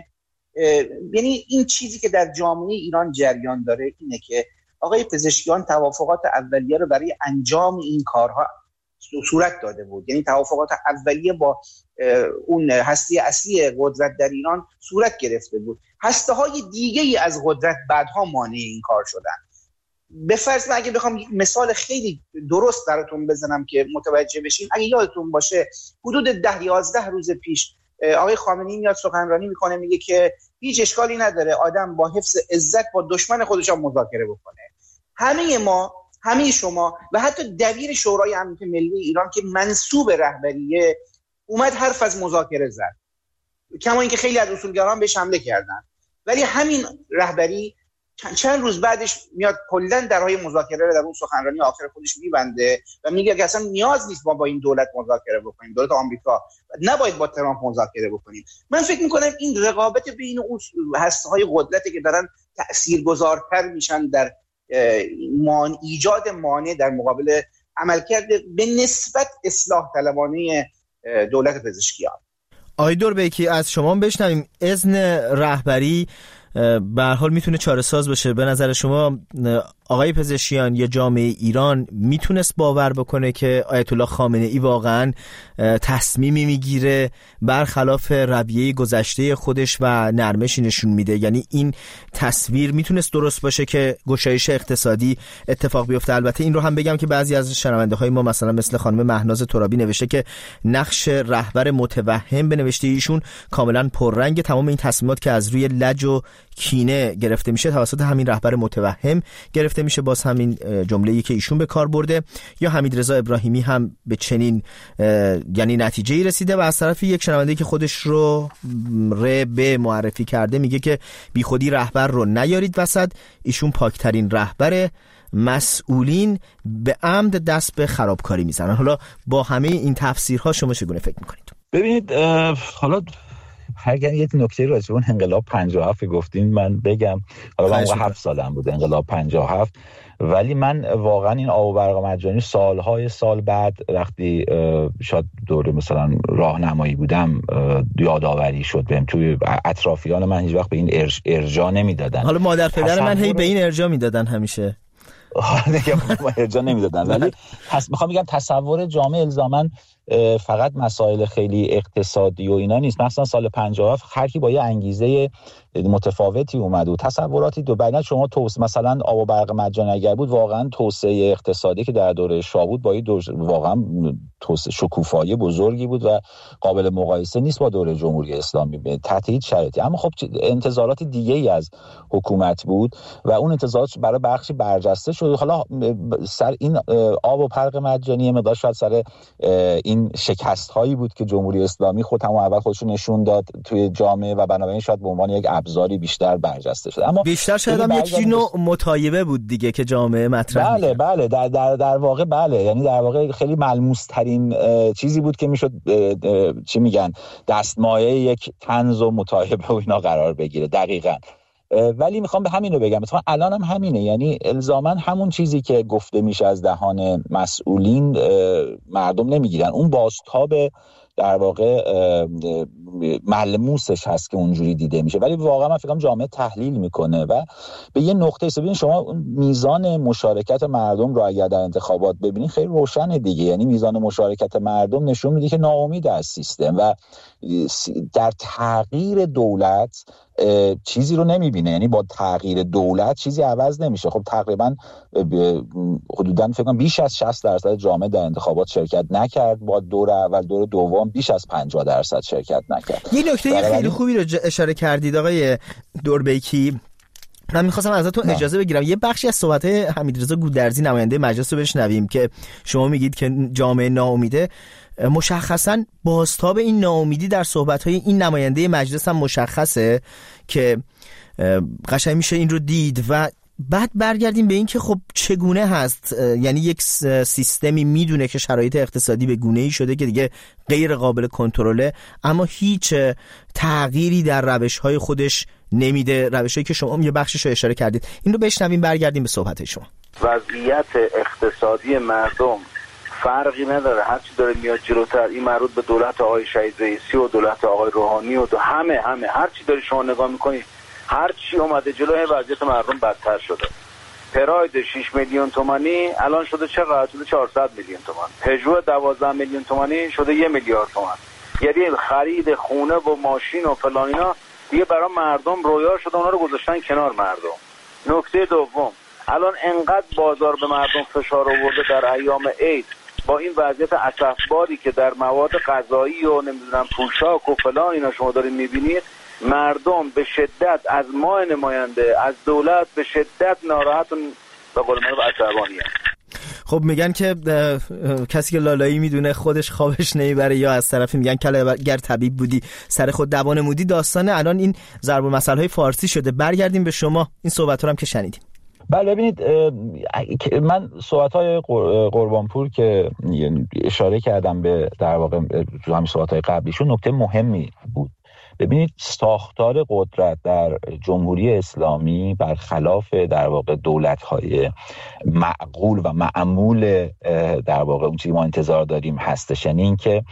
یعنی این چیزی که در جامعه ایران جریان داره اینه که آقای پزشکیان توافقات اولیه رو برای انجام این کارها صورت داده بود. یعنی توافقات اولیه با اون هسته اصلی قدرت در ایران صورت گرفته بود. هسته‌های دیگه‌ای از قدرت بعدها مانع این کار شدن. به فرض من اگه بخوام مثال خیلی درست براتون بزنم که متوجه بشین، اگه یادتون باشه حدود ده یازده روز پیش آقای خامنه‌ای میاد سخنرانی میکنه، میگه که هیچ اشکالی نداره آدم با حفظ عزت با دشمن خودش هم مذاکره بکنه. همه ما، همه شما و حتی دبیر شورای امنیت ملی ایران که منسوب رهبریه اومد حرف از مذاکره زد، کما اینکه خیلی از اصولگران بهش حمله کردن، ولی همین رهبری چند روز بعدش میاد کلا درهای مذاکره رو در اون سخنرانی آخر خودش میبنده و میگه که اصلا نیاز نیست ما با این دولت مذاکره بکنیم، دولت آمریکا، نباید با ترامپ مذاکره بکنیم. من فکر میکنم این رقابت بین اون هسته‌های قدرتی که دارن تاثیرگذارتر میشن در مان ایجاد مانع در مقابل عملکرد به نسبت اصلاح طلبانه دولت پزشکیان. آقای دوربیکی از شما بشنویم، اذن رهبری به هر حال میتونه چاره ساز باشه. به نظر شما آقای پزشکیان یا جامعه ایران میتونست باور بکنه که آیت الله خامنه ای واقعا تصمیمی میگیره برخلاف رویه گذشته خودش و نرمشی نشون میده؟ یعنی این تصویر میتونست درست باشه که گشایش اقتصادی اتفاق بیفته؟ البته این رو هم بگم که بعضی از شنونده های ما مثلا مثل خانم مهناز ترابی نوشته که نقش رهبر متوهم به نوشته ایشون کاملا پررنگ. تمام این تصمیمات که از روی لج و کینه گرفته میشه توسط همین رهبر متوهم گرفته میشه. باز همین جمله‌ای که ایشون به کار برده. یا حمیدرضا ابراهیمی هم به چنین یعنی نتیجه‌ای رسیده و از طرف یک شنونده که خودش رو ر به معرفی کرده میگه که بیخودی رهبر رو نیارید وسط، ایشون پاکترین رهبر، مسئولین به عمد دست به خرابکاری میزنن. حالا با همه این تفسیرها شما چگونه فکر میکنید؟ ببینید حالا اگر یه نکته راجع به اون انقلاب پنجاه و هفت گفتین من بگم. حالا من موقع هفت سالم بود انقلاب پنجاه و هفت، ولی من واقعا این آب و برق مجانی سالهای سال بعد وقتی شاید دوره مثلا راهنمایی بودم یادآوری شد بهم. توی اطرافیان من هیچ وقت به این ارج ارجاع نمیدادن. حالا مادر پدر من هی به این ارجاع میدادن همیشه. ما ارجاع نمیدادن. ولی پس میخوام بگم تصور جامعه الزاماً فقط مسائل خیلی اقتصادی و اینا نیست. مثلا سال پنجاه و هفت هر کی با یه انگیزه متفاوتی اومد و تصوراتی دو بعد شما توس مثلا آب و برق مجانی اگر بود واقعا توسعه اقتصادی که در دوره شاه بود با دور... واقعا توسعه شکوفایی بزرگی بود و قابل مقایسه نیست با دوره جمهوری اسلامی تحت هیچ شرایطی. اما خب انتظارات دیگه ای از حکومت بود و اون انتظارات برای بخشی برجسته شد. حالا سر این آب و برق مجانی مقدار شاید سر این شکست هایی بود که جمهوری اسلامی خود هم اول خودش نشون داد توی جامعه و بنابراین شاید به عنوان یک ابزاری بیشتر برجسته شد. اما بیشتر شاید هم یک نوع مطایبه بود دیگه که جامعه مطرح بله می‌کرد. بله در در در واقع بله، یعنی در واقع خیلی ملموس ترین چیزی بود که میشد چی میگن دستمایه یک طنز و مطایبه و اینا قرار بگیره. دقیقاً. ولی میخوام به همین رو بگم، مثلا الان هم همینه، یعنی الزاماً همون چیزی که گفته میشه از دهان مسئولین مردم نمیگیرن، اون بازتاب در واقع ملموسش هست که اونجوری دیده میشه. ولی واقعا من فکر کنم جامعه تحلیل میکنه و به یه نقطه است. ببین شما میزان مشارکت مردم رو اگر در انتخابات ببینید خیلی روشنه دیگه، یعنی میزان مشارکت مردم نشون میده که ناامید از سیستم و در تغییر دولت چیزی رو نمیبینه، یعنی با تغییر دولت چیزی عوض نمیشه. خب تقریبا حدوداً فکر کنم بیش از شصت درصد جامعه در انتخابات شرکت نکرد، با دور اول دور دوم بیش از پنجاه درصد شرکت نکرد. یه نکته خیلی خوبی رو اشاره کردید آقای دوربیکی، من می‌خواستم ازتون نه. اجازه بگیرم یه بخشی از صحبت‌های حمیدرضا گودرزی نماینده مجلس رو بشنویم که شما میگید که جامعه ناامیده. مشخصاً بازتاب این ناامیدی در صحبت‌های این نماینده مجلس هم مشخصه که قشنگ میشه این رو دید. و بعد برگردیم به این که خب چگونه هست، یعنی یک سیستمی میدونه که شرایط اقتصادی به گونه‌ای شده که دیگه غیر قابل کنترله، اما هیچ تغییری در روش‌های خودش نمیده، روش‌هایی که شما یه بخشش رو اشاره کردید. این رو بشنویم برگردیم به صحبت شما. وضعیت اقتصادی مردم فرقی نداره، هرچی داره میاد جلوتر، این مربوط به دولت آقای شهید رئیسی و دولت آقای روحانی و همه همه هرچی داری شما نگاه میکنی هرچی اومده جلوی وضعیت مردم بدتر شده. پراید شش میلیون تومانی الان شده چقدر؟ شده چهارصد میلیون تومان. پژو دوازده میلیون تومانی شده یک میلیارد تومان. یعنی خرید خونه و ماشین و فلان اینا دیگه برای مردم رویا شده، اونا رو گذاشتن کنار مردم. نکته دوم، الان انقدر بازار به مردم فشار آورده در ایام عید با این وضعیت اسفباری که در مواد غذایی و نمیدونم پوشاک و فلان اینا شما دارین میبینید، مردم به شدت از ما نماینده از دولت به شدت ناراحت و به قول معروف عصبانی هست. خب میگن که کسی که لالایی میدونه خودش خوابش نمیبره، یا از طرفی میگن کله گر طبیب بودی سر خود دوا نمودی. داستان الان این ضرب المثل های فارسی شده. برگردیم به شما، این صحبت رو هم که شنیدیم. بله ببینید، من صحبت‌های قربانپور که اشاره کردم به در واقع تو همین صحبت‌های قبلیشون نکته مهمی بود. ببینید ساختار قدرت در جمهوری اسلامی برخلاف در واقع دولت‌های معقول و معمول در واقع اون چیزی ما انتظار داریم هستش، یعنی این که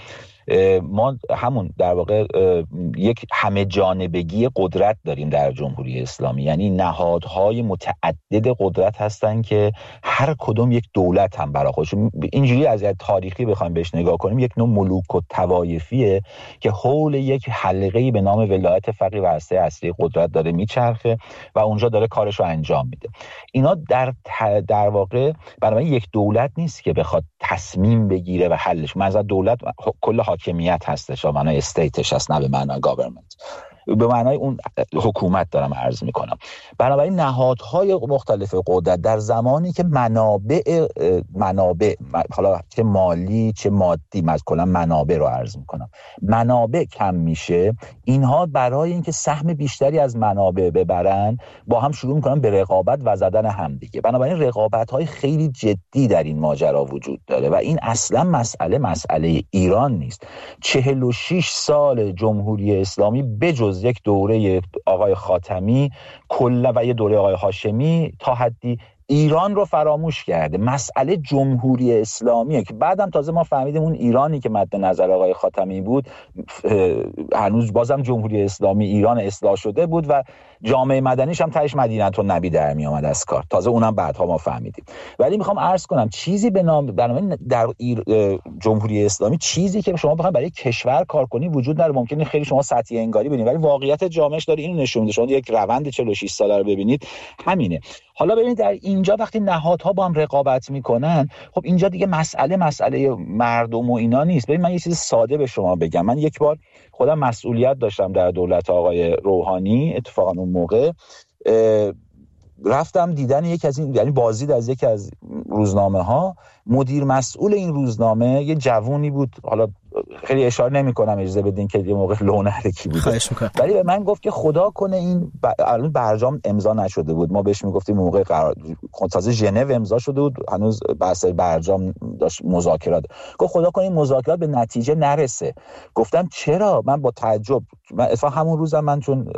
ما همون در واقع یک همه جانبگی قدرت داریم در جمهوری اسلامی، یعنی نهادهای متعدد قدرت هستن که هر کدوم یک دولت هم برای خودشون. اینجوری از تاریخی بخوایم بهش نگاه کنیم یک نوع ملوک و طوایفیه که حول یک حلقه‌ای به نام ولایت فقیه و هسته اصلی قدرت داره میچرخه و اونجا داره کارش رو انجام میده. اینا در در واقع برای یک دولت نیست که بخواد تصمیم بگیره و حلش. مثلا دولت کل حاکمیت هستش، به معنای استیتش هست، نه به معنای گاورمنت، به معنای اون حکومت دارم عرض میکنم. بنابراین نهادهای مختلف قدرت در زمانی که منابع منابع حالا چه مالی چه مادی، از کلا منابع رو عرض میکنم، منابع کم میشه، اینها برای اینکه سهم بیشتری از منابع ببرن با هم شروع میکنن به رقابت و زدن هم دیگه. بنابراین رقابت‌های خیلی جدی در این ماجرا وجود داره و این اصلا مسئله مسئله ایران نیست. چهل و شش سال جمهوری اسلامی بجز یک دوره آقای خاتمی کلا و یه دوره آقای هاشمی تا حدی ایران رو فراموش کرده. مسئله جمهوری اسلامیه که بعدم تازه ما فهمیدیم اون ایرانی که مد نظر آقای خاتمی بود هنوز بازم جمهوری اسلامی ایران اصلاح شده بود و جامعه مدنیش هم تهش مدینه النبی در می اومد از کار. تازه اونم بعدها ما فهمیدیم. ولی میخوام عرض کنم چیزی به نام برنامه در جمهوری اسلامی چیزی که شما بخواید برای کشور کار کنی وجود نداره. ممکنه خیلی شما سطحی انگاری ببینید ولی واقعیت جامعهش داره اینو نشون میده. شما یک روند چهل و شش ساله رو ببینید همینه. حالا ببینید در اینجا وقتی نهادها با هم رقابت میکنن، خب اینجا دیگه مسئله مسئله مردم و اینا نیست. ببین من یه چیز ساده به شما بگم. من یک بار خودم مسئولیت داشتم در دولت آقای روحانی، اتفاقا اون موقع رفتم دیدن یک از این، یعنی بازدید از یک از روزنامه ها. مدیر مسئول این روزنامه یه جوونی بود، حالا خیلی اشاره نمی کنم اجازه بدین که یه موقع لونرکی بود، ولی به من گفت که خدا کنه این الان برجام امضا نشده بود. ما بهش میگفتیم موقع قرار تازه ژنو امضا شده بود، هنوز بحث برجام داشت مذاکرات. گفت خدا کنه این مذاکرات به نتیجه نرسه. گفتم چرا؟ من با تعجب، من اتفاقا همون روزم من چون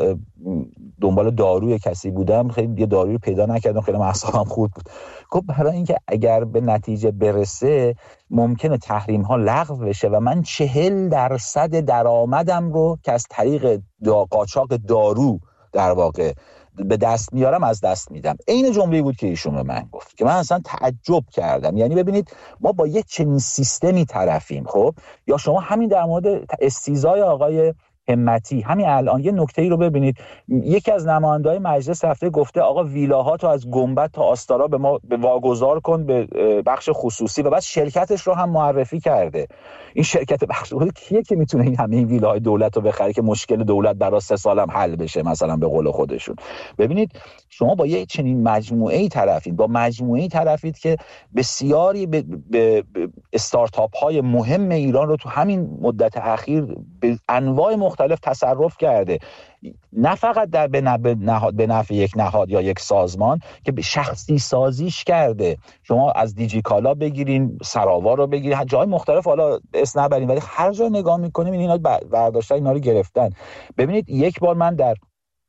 دنبال داروی کسی بودم خیلی یه داروی پیدا نکردم، خیلی اعصابم خورد بود. گفت برای اینکه اگر به نتیجه برسه ممکنه تحریم ها لغو بشه و من چهل درصد درآمدم رو که از طریق دا قاچاق دارو در واقع به دست میارم از دست میدم. این جمله بود که ایشون به من گفت که من اصلا تعجب کردم. یعنی ببینید ما با یک چنین سیستمی طرفیم. خب یا شما همین در مورد استیضای آقای همتی همین الان یه نکته‌ای رو ببینید. یکی از نماینده‌های مجلس رفته گفته آقا ویلاها تو از گنبد تا آستارا به ما به واگذار کن به بخش خصوصی و بعد شرکتش رو هم معرفی کرده. این شرکت بخش خصوصی کیه که میتونه این همه این ویلاهای دولت رو بخره که مشکل دولت برای سه سال هم حل بشه مثلا به قول خودشون؟ ببینید شما با یه چنین مجموعه‌ای طرفید، با مجموعه‌ای طرفید که بسیاری به, به, به استارتاپ‌های مهم ایران رو تو همین مدت اخیر به انواع مختلف تصرف کرده، نه فقط در به نفع یک نهاد یا یک سازمان که به شخصی سازیش کرده. شما از دیجی کالا بگیرین، سراوا رو بگیرین، جای مختلف حالا اسم نبرین ولی هر جا نگاه میکنیم اینا برداشتن، اینا رو گرفتن. ببینید یک بار من در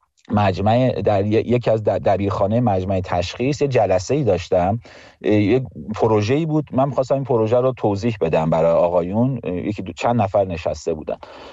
مجمع در یکی از دبیرخانه مجمع تشخیص یه جلسه‌ای داشتم، یک پروژه‌ای بود، من می‌خواستم این پروژه رو توضیح بدم برای آقایون. یکی دو چند نفر نشسته بودن.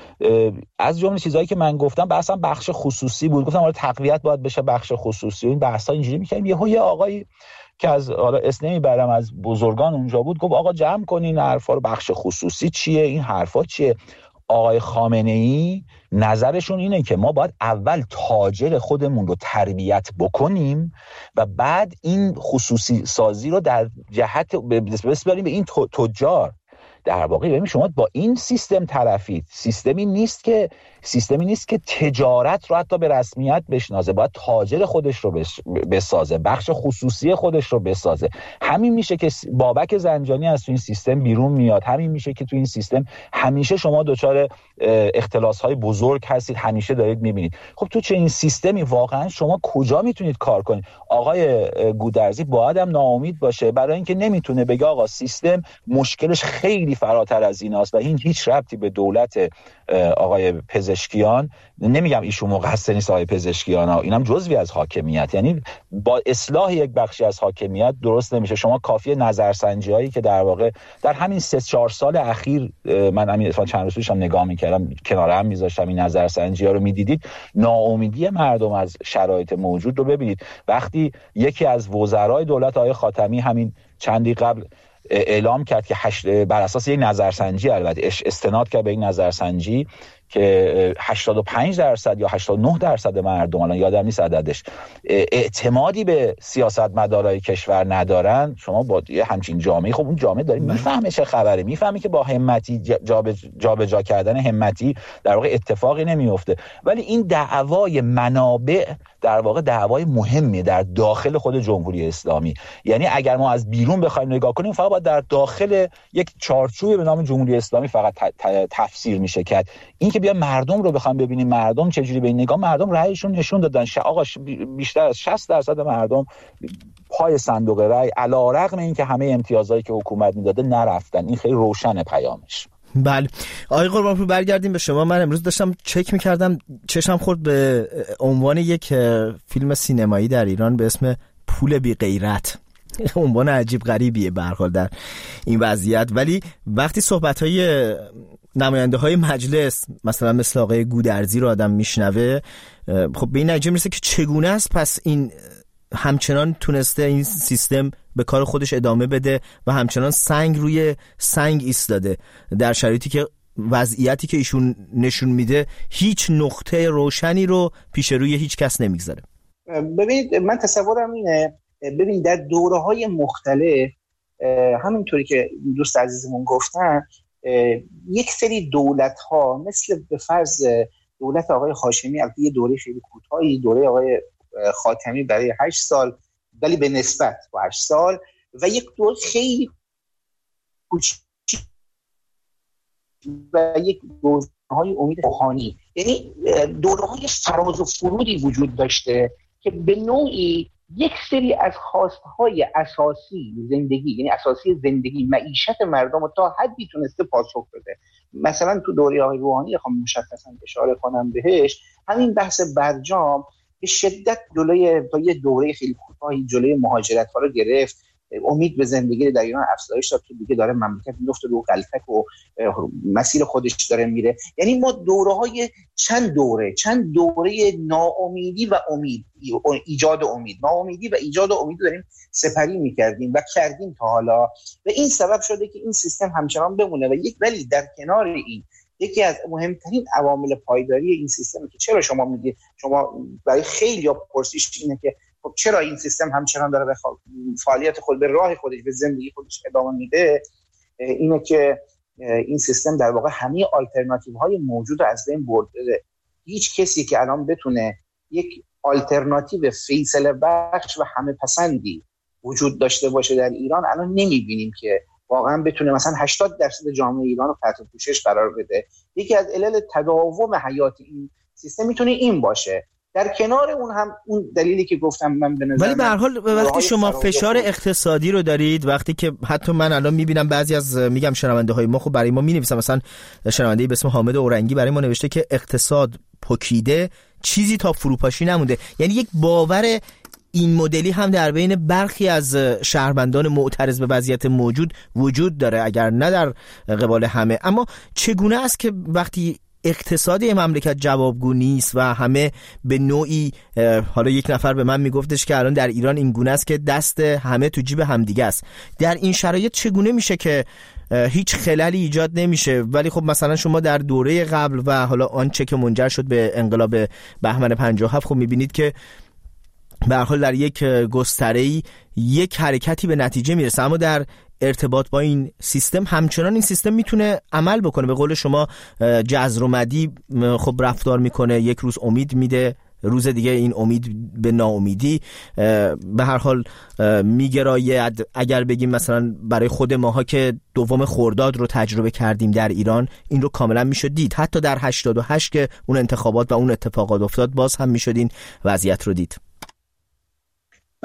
از جمله چیزایی که من گفتم بحثم بخش خصوصی بود. گفتم آره تقویت باید بشه بخش خصوصی. این بحثا اینجوری می‌کردیم. یهو یه آقایی که از حالا اسم نمیبرم از بزرگان اونجا بود گفت آقا جمع کنین حرفا رو، بخش خصوصی چیه، این حرفا چیه؟ آقای خامنه‌ای نظرشون اینه که ما باید اول تاجر خودمون رو تربیت بکنیم و بعد این خصوصی سازی رو در جهت بسپاریم به این تجار. در واقع ببین شما با این سیستم طرفید. سیستمی نیست که سیستمی نیست که تجارت رو حتی به رسمیت بشناسه، باید تاجر خودش رو بسازه، بخش خصوصی خودش رو بسازه. همین میشه که بابک زنجانی از تو این سیستم بیرون میاد. همین میشه که تو این سیستم همیشه شما دچار اختلاس‌های بزرگ هستید، همیشه دارید میبینید. خب تو چنین سیستمی واقعا شما کجا میتونید کار کنید؟ آقای گودرزی باید هم ناامید باشه برای اینکه نمیتونه بگه آقا سیستم مشکلش خیلی فراتر از ایناست و این هیچ ربطی به دولت آقای پزشکیان، نمیگم ایشون مقصر نیست آقای پزشکیان ها، اینم جزوی از حاکمیت، یعنی با اصلاح یک بخشی از حاکمیت درست نمیشه. شما کافیه نظرسنجی هایی که در واقع در همین سه چهار سال اخیر، من همین چند روز پیشم نگاه میکردم، کنار هم میذاشتم این نظرسنجی ها رو، میدیدید ناامیدی مردم از شرایط موجود رو ببینید. وقتی یکی از وزرای دولت آقای خاتمی همین چندی قبل اعلام کرد که هشت بر اساس یک نظرسنجی، البته استناد کرد به این نظرسنجی که هشتاد و پنج درصد یا هشتاد و نه درصد مردم، الان یادم نیست عددش، اعتمادی به سیاستمدارای کشور ندارن. شما با یه همچین جامعه، خب اون جامعه داره میفهمه چه خبره، میفهمه که با همتی جابجا جا کردن همتی در واقع اتفاقی نمیفته. ولی این دعوای منابع در واقع دعوای مهمی در داخل خود جمهوری اسلامی، یعنی اگر ما از بیرون بخوایم نگاه کنیم فقط باید در داخل یک چارچوبی به نام جمهوری اسلامی فقط تفسیر میشه کرد. این که بیا مردم رو بخوام ببینیم مردم چجوری به این نگاه، مردم رأیشون نشون دادن. آقا بیشتر از شصت درصد مردم پای صندوق رأی علیرغم اینکه همه امتیازایی که حکومت میداده نرفتن. این خیلی روشن پیامش. بله آقای قربانپور، برگردیم به شما. من امروز داشتم چک میکردم، چشم خورد به عنوان یک فیلم سینمایی در ایران به اسم پول بی غیرت. عنوان عجیب غریبیه به هر حال در این وضعیت، ولی وقتی صحبت‌های نماینده های مجلس مثلا مثل آقای گودرزی رو آدم میشنوه، خب به این نتیجه میرسه که چگونه است پس این همچنان تونسته این سیستم به کار خودش ادامه بده و همچنان سنگ روی سنگ ایستاده در شرایطی که وضعیتی که ایشون نشون میده هیچ نقطه روشنی رو پیش روی هیچ کس نمیگذاره. ببینید من تصورم اینه، ببینید در دوره‌های مختلف همینطوری که دوست عزیزمون گفتن، یک سری دولت‌ها مثل به فرض دولت آقای هاشمی، البته یه دوره خیلی کوتاهی، دوره آقای خاتمی برای هشت سال ولی به نسبت با هشت سال، و یک دوره خیلی کوچیک و یک دوره‌های امید روحانی، یعنی دوره‌های فراز و فرودی وجود داشته که به نوعی یک سری از خواستهای اساسی زندگی، یعنی اساسی زندگی معیشت مردم رو تا حدی تونسته پاسخ بده. مثلا تو دوره آقای روحانی خواهم مشخصا اشاره کنم بهش، همین بحث برجام به شدت جلوی با یه دوره خیلی کوتاهی جلوی مهاجرت ها رو گرفت، امید به زندگی در ایران افزایش داد که دیگه داره مملکت میفته رو غلطک و مسیر خودش داره میره. یعنی ما دوره‌های چند دوره چند دوره ناامیدی و امید، ایجاد امید، ناامیدی و ایجاد امید داریم سپری میکردیم و کردیم تا حالا، و این سبب شده که این سیستم همچنان بمونه. و یک ولی در کنار این یکی از مهمترین عوامل پایداری این سیستم که چرا شما میگید، شما برای خیلی یا پرسش اینه که خب چرا این سیستم همچنان داره به فعالیت خود، به راه خودش، به زندگی خودش ادامه میده، اینه که این سیستم در واقع همه آلترناتیو های موجود رو از بین برده. هیچ کسی که الان بتونه یک آلترناتیو فیصله بخش و همه پسندی وجود داشته باشه در ایران الان نمیبینیم که واقعا بتونه مثلا هشتاد درصد جامعه ایران رو تحت پوشش قرار بده. یکی از علل تداوم حیات این سیستم میتونه این باشه. در کنار اون هم اون دلیلی که گفتم من به نظر، ولی به هر حال وقتی شما فشار اقتصادی رو دارید، وقتی که حتی من الان میبینم بعضی از میگم شنونده های ما خب برای ما مینویسن، مثلا شنونده به اسم حامد اورنگی برای ما نوشته که اقتصاد پکیده، چیزی تا فروپاشی نمونده. یعنی یک باور این مدلی هم در بین برخی از شهروندان معترض به وضعیت موجود وجود داره، اگر نه در قبال همه. اما چگونه است که وقتی اقتصادی مملکت جوابگو نیست و همه به نوعی، حالا یک نفر به من میگفتش که الان در ایران این گونه است که دست همه تو جیب همدیگه است، در این شرایط چگونه میشه که هیچ خللی ایجاد نمیشه؟ ولی خب مثلا شما در دوره قبل و حالا آنچه که منجر شد به انقلاب بهمن پنجاه و هفت، خب میبینید که به هر حال در یک گستره‌ای یک حرکتی به نتیجه میرسه، اما در ارتباط با این سیستم همچنان این سیستم میتونه عمل بکنه. به قول شما جذر و مدی خب رفتار میکنه، یک روز امید میده، روز دیگه این امید به ناامیدی به هر حال میگراید. اگر بگیم مثلا برای خود ماها که دوم خرداد رو تجربه کردیم در ایران، این رو کاملا میشد دید. حتی در هشتاد و هشت که اون انتخابات و اون اتفاقات افتاد، باز هم میشد این وضعیت رو دید.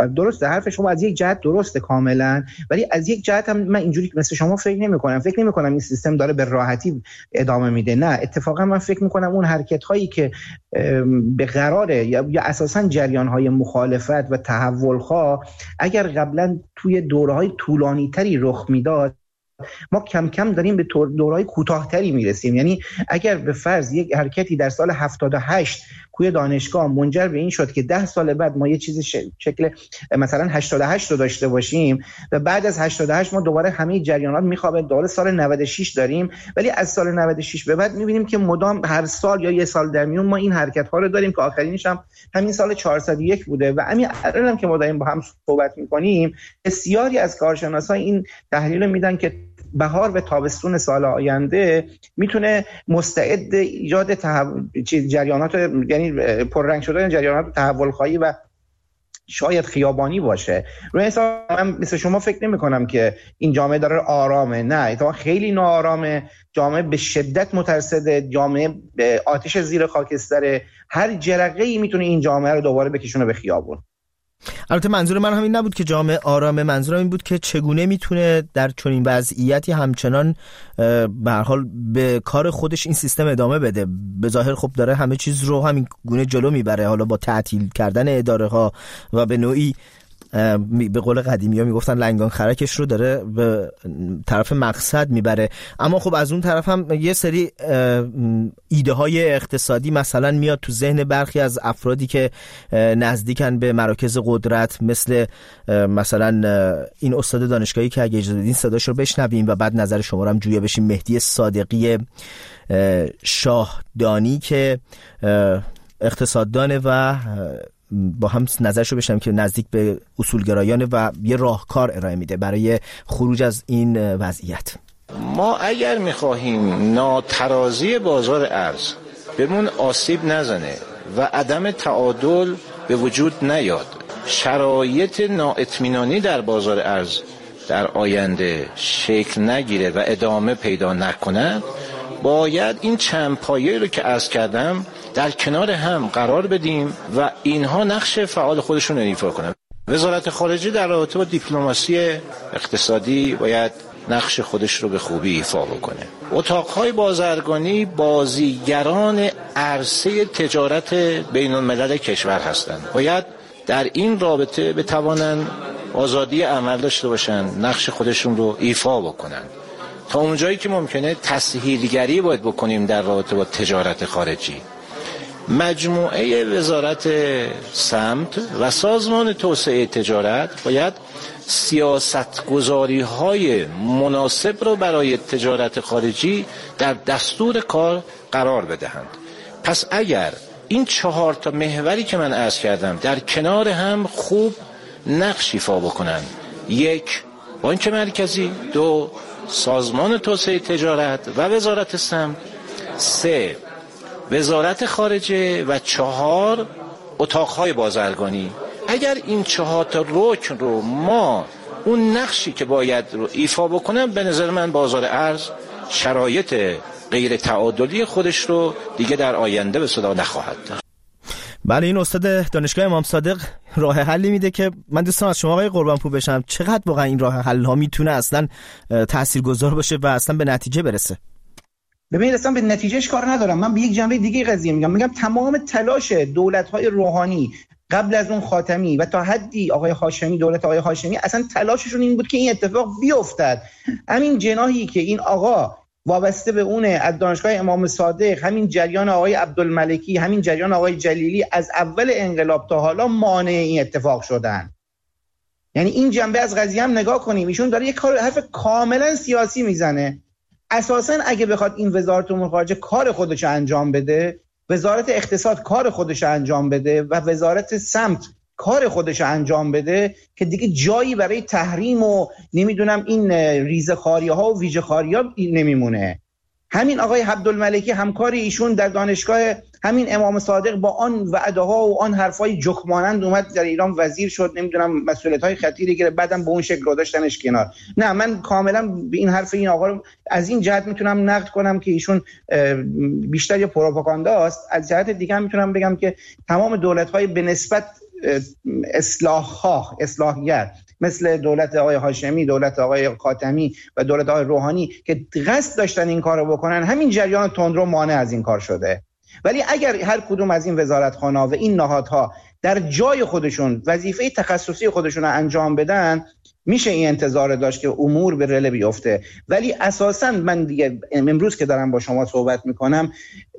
درسته حرف شما از یک جهت درسته کاملا، ولی از یک جهت هم من اینجوری که مثل شما فکر نمی کنم فکر نمی کنم این سیستم داره به راحتی ادامه میده. نه، اتفاقا من فکر می کنم اون حرکت هایی که به قراره یا, یا اساسا جریان های مخالفت و تحول خواه اگر قبلا توی دوره‌های طولانی تری رخ میداد، ما کم کم داریم به دوره‌های کوتاه‌تری میرسیم. یعنی اگر به فرض یک حرکتی در سال هفتاد و هشت کوی دانشگاه منجر به این شد که ده سال بعد ما یه چیز شکل مثلا هشتاد و هشت رو داشته باشیم و بعد از هشتاد و هشت ما دوباره همه جریانات میخوابه، دوباره سال نود و شش داریم، ولی از سال نود و شش به بعد میبینیم که مدام هر سال یا یه سال در میون ما این حرکت ها رو داریم که آخرینش هم همین سال چهارصد و یک بوده. و همین الان که ما داریم با هم صحبت میکنیم بسیاری از کارشناسان این تحلیل رو میدن که بهار و تابستون سال آینده میتونه مستعد ایجاد تحول... جریانات یعنی پررنگ شدن جریانات تحول خواهی و شاید خیابانی باشه. روی حساب من مثل شما فکر نمی کنم که این جامعه داره آرامه، نه، اتفاقا خیلی ناآرامه، جامعه به شدت مترصده، جامعه به آتش زیر خاکستره، هر جرقه‌ای میتونه این جامعه رو دوباره بکشونه به خیابون. البته منظور من همین نبود که جامعه آرامه، منظورم این بود که چگونه میتونه در چنین وضعیتی همچنان به هر حال به کار خودش این سیستم ادامه بده. به ظاهر خب داره همه چیز رو همین گونه جلو میبره، حالا با تعطیل کردن اداره ها و به نوعی به قول قدیمی ها میگفتن لنگان خرکش رو داره به طرف مقصد میبره. اما خب از اون طرف هم یه سری ایده های اقتصادی مثلا میاد تو ذهن برخی از افرادی که نزدیکن به مراکز قدرت، مثل مثلا این استاد دانشگاهی که اگه اجازه بدین صداش رو بشنویم و بعد نظر شما رو هم جویا بشیم، مهدی صادقی شاهدانی که اقتصاددانه و با هم نظرشو بشم که نزدیک به اصولگرایانه و یه راهکار ارائه میده برای خروج از این وضعیت. ما اگر میخواهیم ناترازی بازار ارز بهمون آسیب نزنه و عدم تعادل به وجود نیاد، شرایط نااطمینانی در بازار ارز در آینده شکل نگیره و ادامه پیدا نکنه، باید این چند پایه‌ای رو که عرض کردم در کنار هم قرار بدیم و اینها نقش فعال خودشون رو ایفا کنن. وزارت خارجه در رابطه با دیپلماسی اقتصادی باید نقش خودش رو به خوبی ایفا بکنه. اتاقهای بازرگانی بازیگران عرصه تجارت بین الملل کشور هستند، باید در این رابطه بتوانند آزادی عمل داشته باشن، نقش خودشون رو ایفا بکنن. تا اونجایی که ممکنه تسهیلگری باید بکنیم در رابطه با تجارت خارجی. مجموعه وزارت سمت و سازمان توسعه تجارت باید سیاستگذاری های مناسب رو برای تجارت خارجی در دستور کار قرار بدهند. پس اگر این چهار تا محوری که من عرض کردم در کنار هم خوب نقش ایفا بکنند، یک بانک مرکزی، دو سازمان توسعه تجارت و وزارت سمت، سه وزارت خارجه و چهار اتاقهای بازرگانی، اگر این چهار تا رکن رو ما اون نقشی که باید رو ایفا بکنم، به نظر من بازار ارز شرایط غیر تعادلی خودش رو دیگه در آینده به صدا نخواهد داشت. بله، این استاد دانشگاه امام صادق راه حلی میده که من دوستان از شما آقای قربانپور بشم، چقدر واقعا این راه حل ها میتونه اصلا تاثیرگذار باشه و اصلا به نتیجه برسه؟ ببینید اصلا به نتیجهش کار ندارم، من به یک جنبه دیگه قضیه میگم میگم تمام تلاش دولت‌های روحانی قبل از اون خاتمی و تا حدی آقای هاشمی، دولت آقای هاشمی، اصلا تلاششون این بود که این اتفاق بیفتد. همین جناحی که این آقا وابسته به اونه از دانشگاه امام صادق، همین جریان آقای عبدالملکی، همین جریان آقای جلیلی، از اول انقلاب تا حالا مانع این اتفاق شدن. یعنی این جنبه از قضیه هم نگاه کنیم، ایشون داره یک کار حرف کاملا سیاسی میزنه. اساساً اگه بخواد این وزارت امور خارجه کار خودش انجام بده، وزارت اقتصاد کار خودش انجام بده و وزارت سمت کار خودش انجام بده، که دیگه جایی برای تحریم و نمیدونم این ریزخاری‌ها و ویژه‌خاری‌ها نمیمونه. همین آقای عبدالملکی همکار ایشون در دانشگاه همین امام صادق با آن وعده‌ها و آن حرفای جوکمانند اومد در ایران وزیر شد، نمیدونم مسئولیت‌های خطیری گرفت، بعدم به اون شکل رو داشتنش کنار. نه، من کاملا به این حرف این آقا رو از این جهت میتونم نقد کنم که ایشون بیشتر یه پروپاگاندا است. از جهت دیگه هم میتونم بگم که تمام دولت‌های به نسبت اصلاح‌ها اصلاحگر مثل دولت آقای هاشمی، دولت آقای خاتمی و دولت آقای روحانی که قصد داشتن این کار رو بکنن، همین جریان تندرو مانع از این کار شده. ولی اگر هر کدوم از این وزارتخانه‌ها و این نهادها در جای خودشون وظیفه تخصصی خودشون رو انجام بدن، میشه این انتظار داشت که امور به رله بیفته. ولی اساساً من دیگه امروز که دارم با شما صحبت میکنم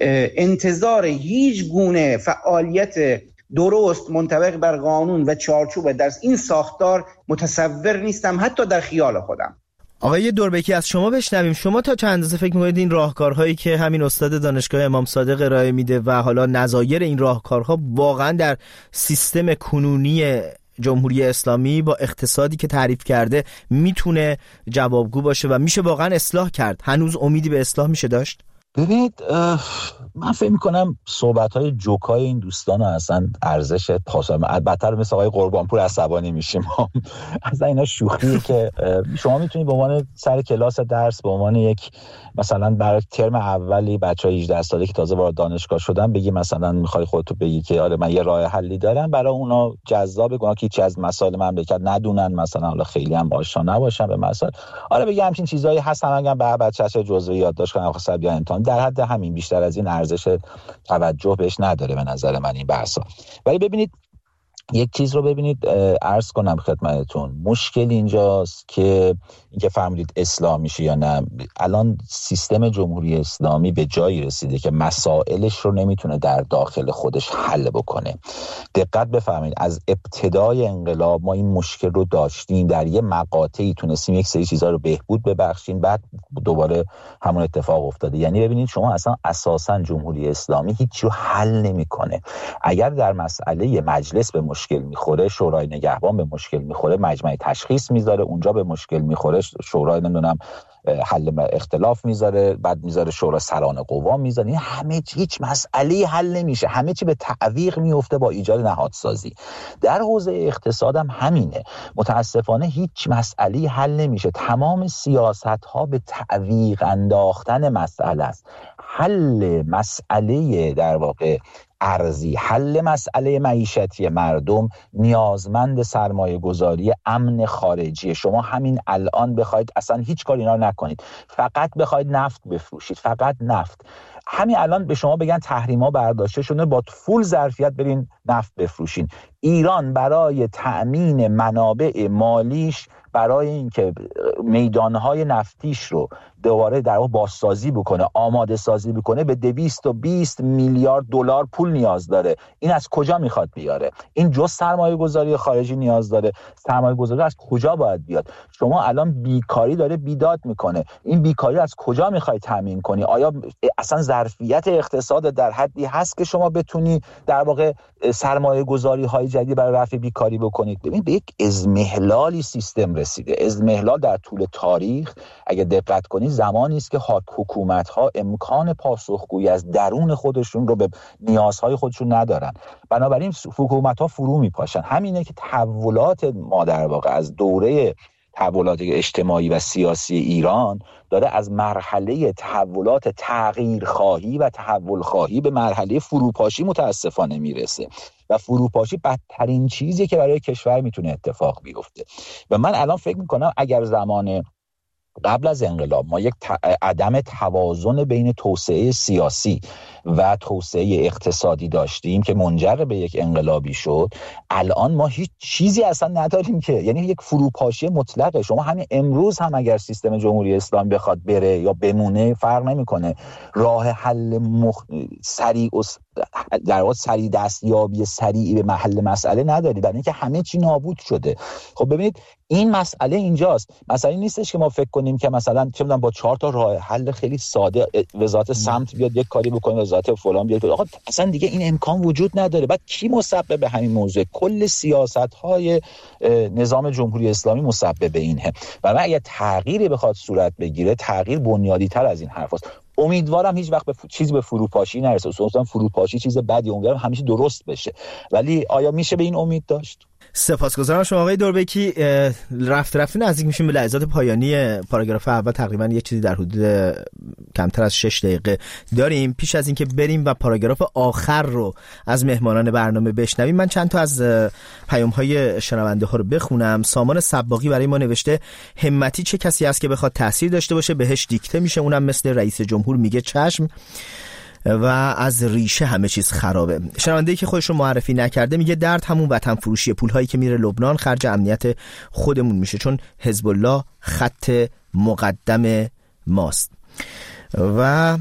انتظار هیچ گونه فعالیت درست منطبق بر قانون و چارچوب در این ساختار متصور نیستم، حتی در خیال خودم. آقای دوربکی از شما بشنویم. شما تا چند اندازه فکر می‌کنید این راهکارهایی که همین استاد دانشگاه امام صادق ارائه میده و حالا نظایر این راهکارها واقعا در سیستم کنونی جمهوری اسلامی با اقتصادی که تعریف کرده میتونه جوابگو باشه و میشه واقعا اصلاح کرد؟ هنوز امیدی به اصلاح میشه داشت؟ ببینید من فکر میکنم صحبت‌های جوکای این دوستان اصلا ارزش پاسخ البته مثل آقای قربانپور عصبانی میشیم اصلا اینا شوخیه که شما میتونید به عنوان سر کلاس درس به عنوان یک مثلا برای ترم اولی بچهای هجده ساله که تازه وارد دانشگاه شدن بگی مثلا میخوای خودتو بگی که آره من یه راه حلی دارم، برای اونا جذابه که هیچ از مسائل مملکت ندونن، مثلا حالا خیلی هم آشنا نباشن به مسائل، آره بگی همچین چیزایی هست، هم اگه به بچه‌ها جزوه یادداشت کنن خاصه بیا امتحان، در حد همین، بیشتر از این ارزش توجه بهش نداره به نظر من این بحثا. ولی ببینید یک چیز رو ببینید عرض کنم خدمتتون، مشکل اینجاست که اینکه فهمیدید اصلاح میشه یا نه. الان سیستم جمهوری اسلامی به جایی رسیده که مسائلش رو نمیتونه در داخل خودش حل بکنه. دقت بفرمایید از ابتدای انقلاب ما این مشکل رو داشتیم، در یه مقاطعی تونستیم یک سری چیزا رو بهبود ببخشیم، بعد دوباره همون اتفاق افتاده. یعنی ببینید شما اصلا اساسا جمهوری اسلامی هیچ رو حل نمیکنه. اگر در مسئله مجلس به مشکل میخوره، شورای نگهبان به مشکل میخوره، مجمع تشخیص میذاره، اونجا به مشکل میخوره، شورای نمیدونم حل اختلاف میذاره، بعد میذاره شورای سران قوا میذاره، این همه هیچ مسئله حل نمیشه، همه چی به تعویق میفته با ایجاد نهادسازی. در حوزه اقتصاد هم همینه، متاسفانه هیچ مسئله حل نمیشه، تمام سیاست ها به تعویق انداختن مسئله است. حل مسئله در واقع ارزی، حل مسئله معیشتی مردم نیازمند سرمایه گذاری امن خارجی. شما همین الان بخواید اصلا هیچ کاری اینا رو نکنید، فقط بخواید نفت بفروشید، فقط نفت، همین الان به شما بگن تحریما برداشته شده، با فول ظرفیت برین نفت بفروشین. ایران برای تأمین منابع مالیش، برای اینکه میدانهای نفتیش رو دوباره در واقع بازسازی بکنه، آماده سازی بکنه، به دویست و بیست میلیارد دلار پول نیاز داره. این از کجا میخواد بیاره؟ این جز سرمایه گذاری خارجی نیاز داره. سرمایه گذاری از کجا باید بیاد؟ شما الان بیکاری داره بیداد میکنه، این بیکاری از کجا میخوای تامین کنی؟ آیا اصلا ظرفیت اقتصاد در حدی هست که شما بتونی در واقع سرمایه گذاری های جدید برای رفع بیکاری بکنید؟ ببین به یک اضمحلالی سیستم رسیده. اضمحلال در طول تاریخ اگه دقت کنید زمانی است که حکومت‌ها امکان پاسخگویی از درون خودشون رو به نیازهای خودشون ندارن، بنابراین حکومت‌ها فرو میپاشن. همینه که تحولات ما در واقع از دوره تحولات اجتماعی و سیاسی ایران داره از مرحله تحولات تغییرخواهی و تحولخواهی به مرحله فروپاشی متاسفانه میرسه و فروپاشی بدترین چیزی که برای کشور میتونه اتفاق بیفته. و من الان فکر میکنم اگر زمان قبل از انقلاب ما یک عدم توازن بین توسعه سیاسی و توسعه اقتصادی داشتیم که منجر به یک انقلابی شد، الان ما هیچ چیزی اصلا نداریم که، یعنی یک فروپاشی مطلقه. شما همین امروز هم اگر سیستم جمهوری اسلامی بخواد بره یا بمونه فرق نمیکنه، راه حل مخ... سریع و در واقع سریع دستیابی سریعی به محل مسئله نداری، برای اینکه همه چی نابود شده. خب ببینید این مسئله اینجاست. مسئله نیستش که ما فکر کنیم که مثلا چه می‌دونم با چهار تا راه حل خیلی ساده وزارت سمت بیاد یک کاری بکنه، وزارت فلان بیاد. آقا اصلا دیگه این امکان وجود نداره. بعد کی مسبب همین موضوع؟ کل سیاست‌های نظام جمهوری اسلامی مسبب اینه. و اگه تغییری بخواد صورت بگیره، تغییر بنیادی‌تر از این حرفاست. امیدوارم هیچ وقت به ف... چیزی به فروپاشی نرسه. اصلا فروپاشی چیز بدی، امیدوارم همیشه درست بشه. ولی آیا میشه به این امید داشت؟ سپاسگزارم شما آقای دوربکی. رفت رفت نزدیک میشیم به لحظات پایانی پاراگراف اول، تقریبا یه چیزی در حدود کمتر از شش دقیقه داریم. پیش از اینکه بریم و پاراگراف آخر رو از مهمانان برنامه بشنویم، من چند تا از پیام‌های شنونده ها رو بخونم. سامان سباقی برای ما نوشته همتی چه کسی است که بخواد تاثیر داشته باشه بهش دیکته میشه، اونم مثل رئیس جمهور میگه چشم و از ریشه همه چیز خرابه. شنونده‌ای که خودش رو معرفی نکرده میگه درد همون وطن فروشی، پولهایی که میره لبنان خرج امنیت خودمون میشه، چون حزب الله خط مقدم ماست. و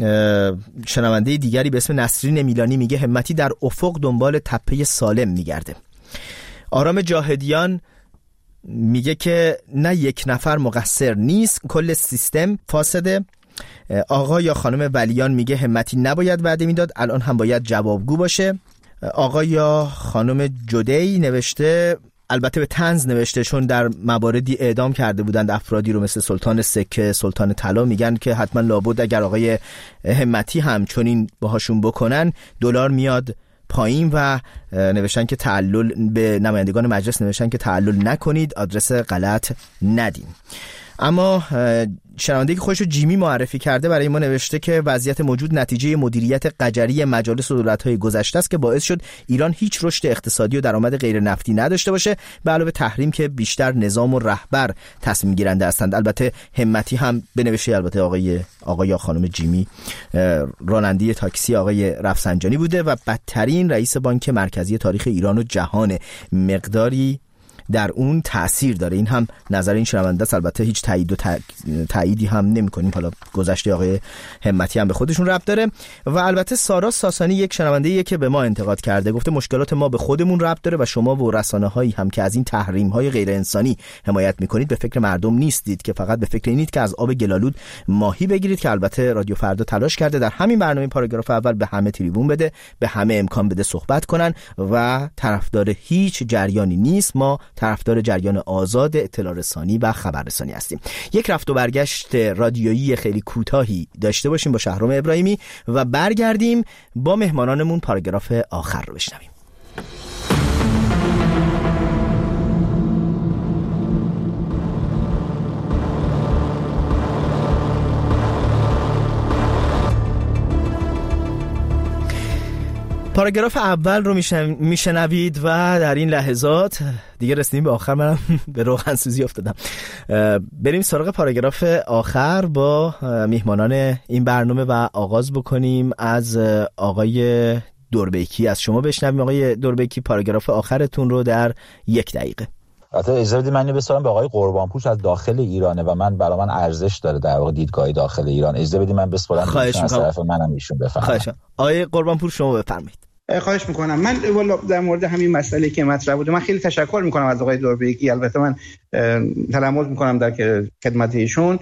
شنونده دیگری به اسم نسرین میلانی میگه همتی در افق دنبال تپه سالم میگرده. آرام جاهدیان میگه که نه یک نفر مقصر نیست، کل سیستم فاسده. آقا یا خانم ولیان میگه همتی نباید وعده میداد، الان هم باید جوابگو باشه. آقا یا خانم جدی نوشته، البته به طنز نوشته، چون در مواردی اعدام کرده بودند افرادی رو مثل سلطان سکه، سلطان طلا، میگن که حتما لابد اگر آقای همتی هم چنین باهاشون بکنن دلار میاد پایین. و نوشتن که تعلل به نمایندگان مجلس نوشتن که تعلل نکنید، آدرس غلط ندین. اما شنونده‌ای که خودشو جیمی معرفی کرده برای ما نوشته که وضعیت موجود نتیجه مدیریت قجری مجالس و دولت‌های گذشته است که باعث شد ایران هیچ رشد اقتصادی و درآمد غیر نفتی نداشته باشه، به علاوه تحریم که بیشتر نظام و رهبر تصمیم گیرنده هستند. البته همتی هم بنوشه، البته آقای آقا یا خانم جیمی راننده تاکسی آقای رفسنجانی بوده و بدترین رئیس بانک مرکزی تاریخ ایران و جهان، مقداری در اون تأثیر داره. این هم نظر این شنونده است، البته هیچ تایید و تاییدی هم نمی‌کنیم، حالا گذشته آقای همتی هم به خودشون ربط داره. و البته سارا ساسانی یک شنونده‌ایه که به ما انتقاد کرده، گفته مشکلات ما به خودمون ربط داره و شما و رسانه‌هایی هم که از این تحریم‌های غیر انسانی حمایت می‌کنید به فکر مردم نیستید، که فقط به فکر اینید که از آب گلالود ماهی بگیرید. که البته رادیو فردا تلاش کرده در همین برنامه پاراگراف اول به همه تریبون بده، به همه امکان بده صحبت کنن و طرفدار هیچ جریانی نیست. ما طرفدار جریان آزاد اطلاع رسانی و خبررسانی هستیم. یک رفت و برگشت رادیویی خیلی کوتاهی داشته باشیم با شهرام ابراهیمی و برگردیم با مهمانانمون پاراگراف آخر رو بشنویم. پاراگراف اول رو میشنوید و در این لحظات دیگه رسیدیم به آخر. منم به روغن سوزی افتادم. بریم سراغ پاراگراف آخر با میهمانان این برنامه و آغاز بکنیم از آقای دوربکی. از شما بشنویم آقای دوربکی پاراگراف آخرتون رو در یک دقیقه. البته اجازه بدید من اینو بسپارم به آقای قربانپوش، از داخل ایرانه و من برای من ارزش داره در واقع دیدگاه داخل ایران. اجازه بدید من بسپارم از طرف منم ایشون بفرمایید. خواهش آقای قربانپوش شما بفرمایید. خواهش میکنم. من والا در مورد همین مسئله که مطرح بود من خیلی تشکر میکنم از آقای دوربکی. البته من تلمس میکنم در خدمت ایشون،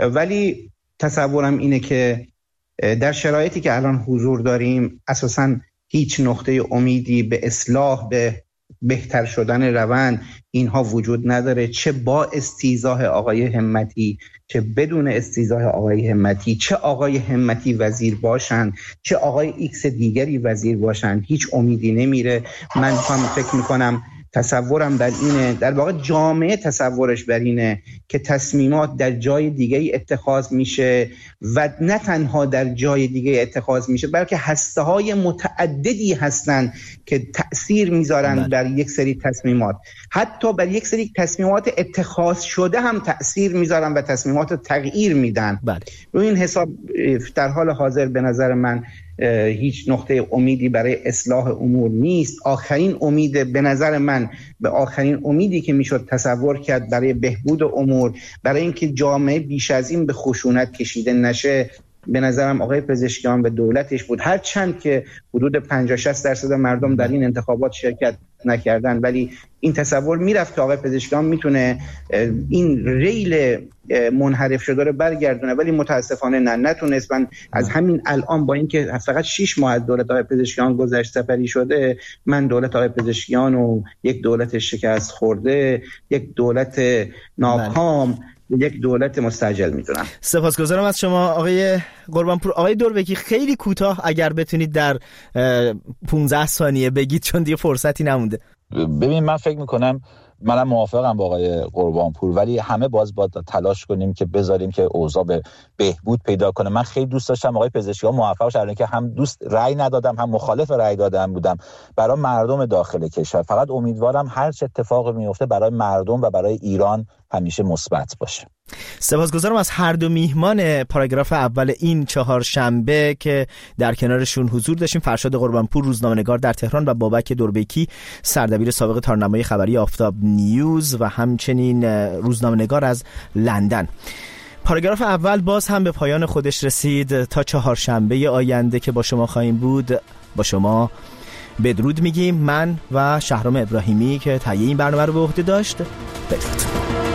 ولی تصورم اینه که در شرایطی که الان حضور داریم اساساً هیچ نقطه امیدی به اصلاح، به بهتر شدن روند اینها وجود نداره، چه با استیضاح آقای همتی چه بدون استیضاح آقای همتی، چه آقای همتی وزیر باشن چه آقای ایکس دیگری وزیر باشن، هیچ امیدی نمیره. من هم فکر میکنم تصورم بر اینه، در واقع جامعه تصورش بر اینه که تصمیمات در جای دیگه اتخاذ میشه و نه تنها در جای دیگه اتخاذ میشه بلکه هسته های متعددی هستن که تأثیر میذارن بر یک سری تصمیمات، حتی بر یک سری تصمیمات اتخاذ شده هم تأثیر میذارن و تصمیمات تغییر میدن. روی این حساب در حال حاضر به نظر من هیچ نقطه امیدی برای اصلاح امور نیست. آخرین امید به نظر من به آخرین امیدی که میشد تصور کرد برای بهبود امور، برای اینکه جامعه بیش از این به خشونت کشیده نشه، به نظرم آقای پزشکیان به دولتش بود. هر چند که حدود پنجاه شصت درصد مردم در این انتخابات شرکت نکردن، ولی این تصور میرفت که آقای پزشکیان میتونه این ریل منحرف شده رو برگردونه، ولی متاسفانه نه، نتونست. من از همین الان با اینکه فقط شش ماه از دولت آقای پزشکیان گذشت سپری شده، من دولت آقای پزشکیان و یک دولت شکست خورده، یک دولت ناکام، یک دولت مستعجل میدونم. سپاسگزارم از شما آقای قربانپور. آقای دوربکی خیلی کوتاه اگر بتونید در پانزده ثانیه بگید چون دیگه فرصتی نمونده. ببین من فکر میکنم منم موافقم با آقای قربانپور، ولی همه باز باید تلاش کنیم که بذاریم که اوضاع به بهبود پیدا کنه. من خیلی دوست داشتم آقای پزشکی‌ها موفق شدن که هم دوست رأی ندادم هم مخالف رأی دادم بودم برای مردم داخل کشور. فقط امیدوارم هر چه اتفاقی میفته برای مردم و برای ایران همیشه مثبت باشه. سپاسگزارم از هر دو میهمان پاراگراف اول این چهارشنبه که در کنارشون حضور داشتیم. فرشاد قربانپور روزنامه‌نگار در تهران و بابک دوربکی سردبیر سابق تارنمای خبری آفتاب نیوز و همچنین روزنامه‌نگار از لندن. پاراگراف اول باز هم به پایان خودش رسید. تا چهارشنبه آینده که با شما خواهیم بود با شما بدرود میگیم. من و شهرام ابراهیمی که تهیه این برنامه رو به عهده داشت. بدرود.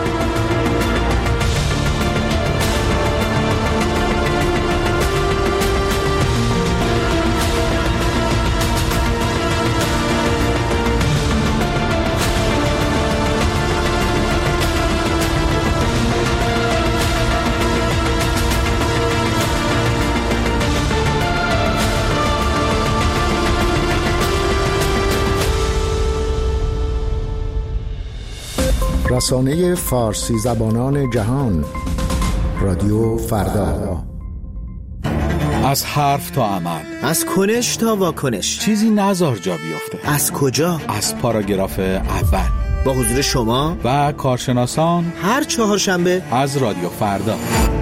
رسانه فارسی زبانان جهان، رادیو فردا. از حرف تا عمل، از کنش تا واکنش، چیزی نذار جا بیفته. از کجا؟ از پاراگراف اول، با حضور شما و کارشناسان، هر چهارشنبه از رادیو فردا.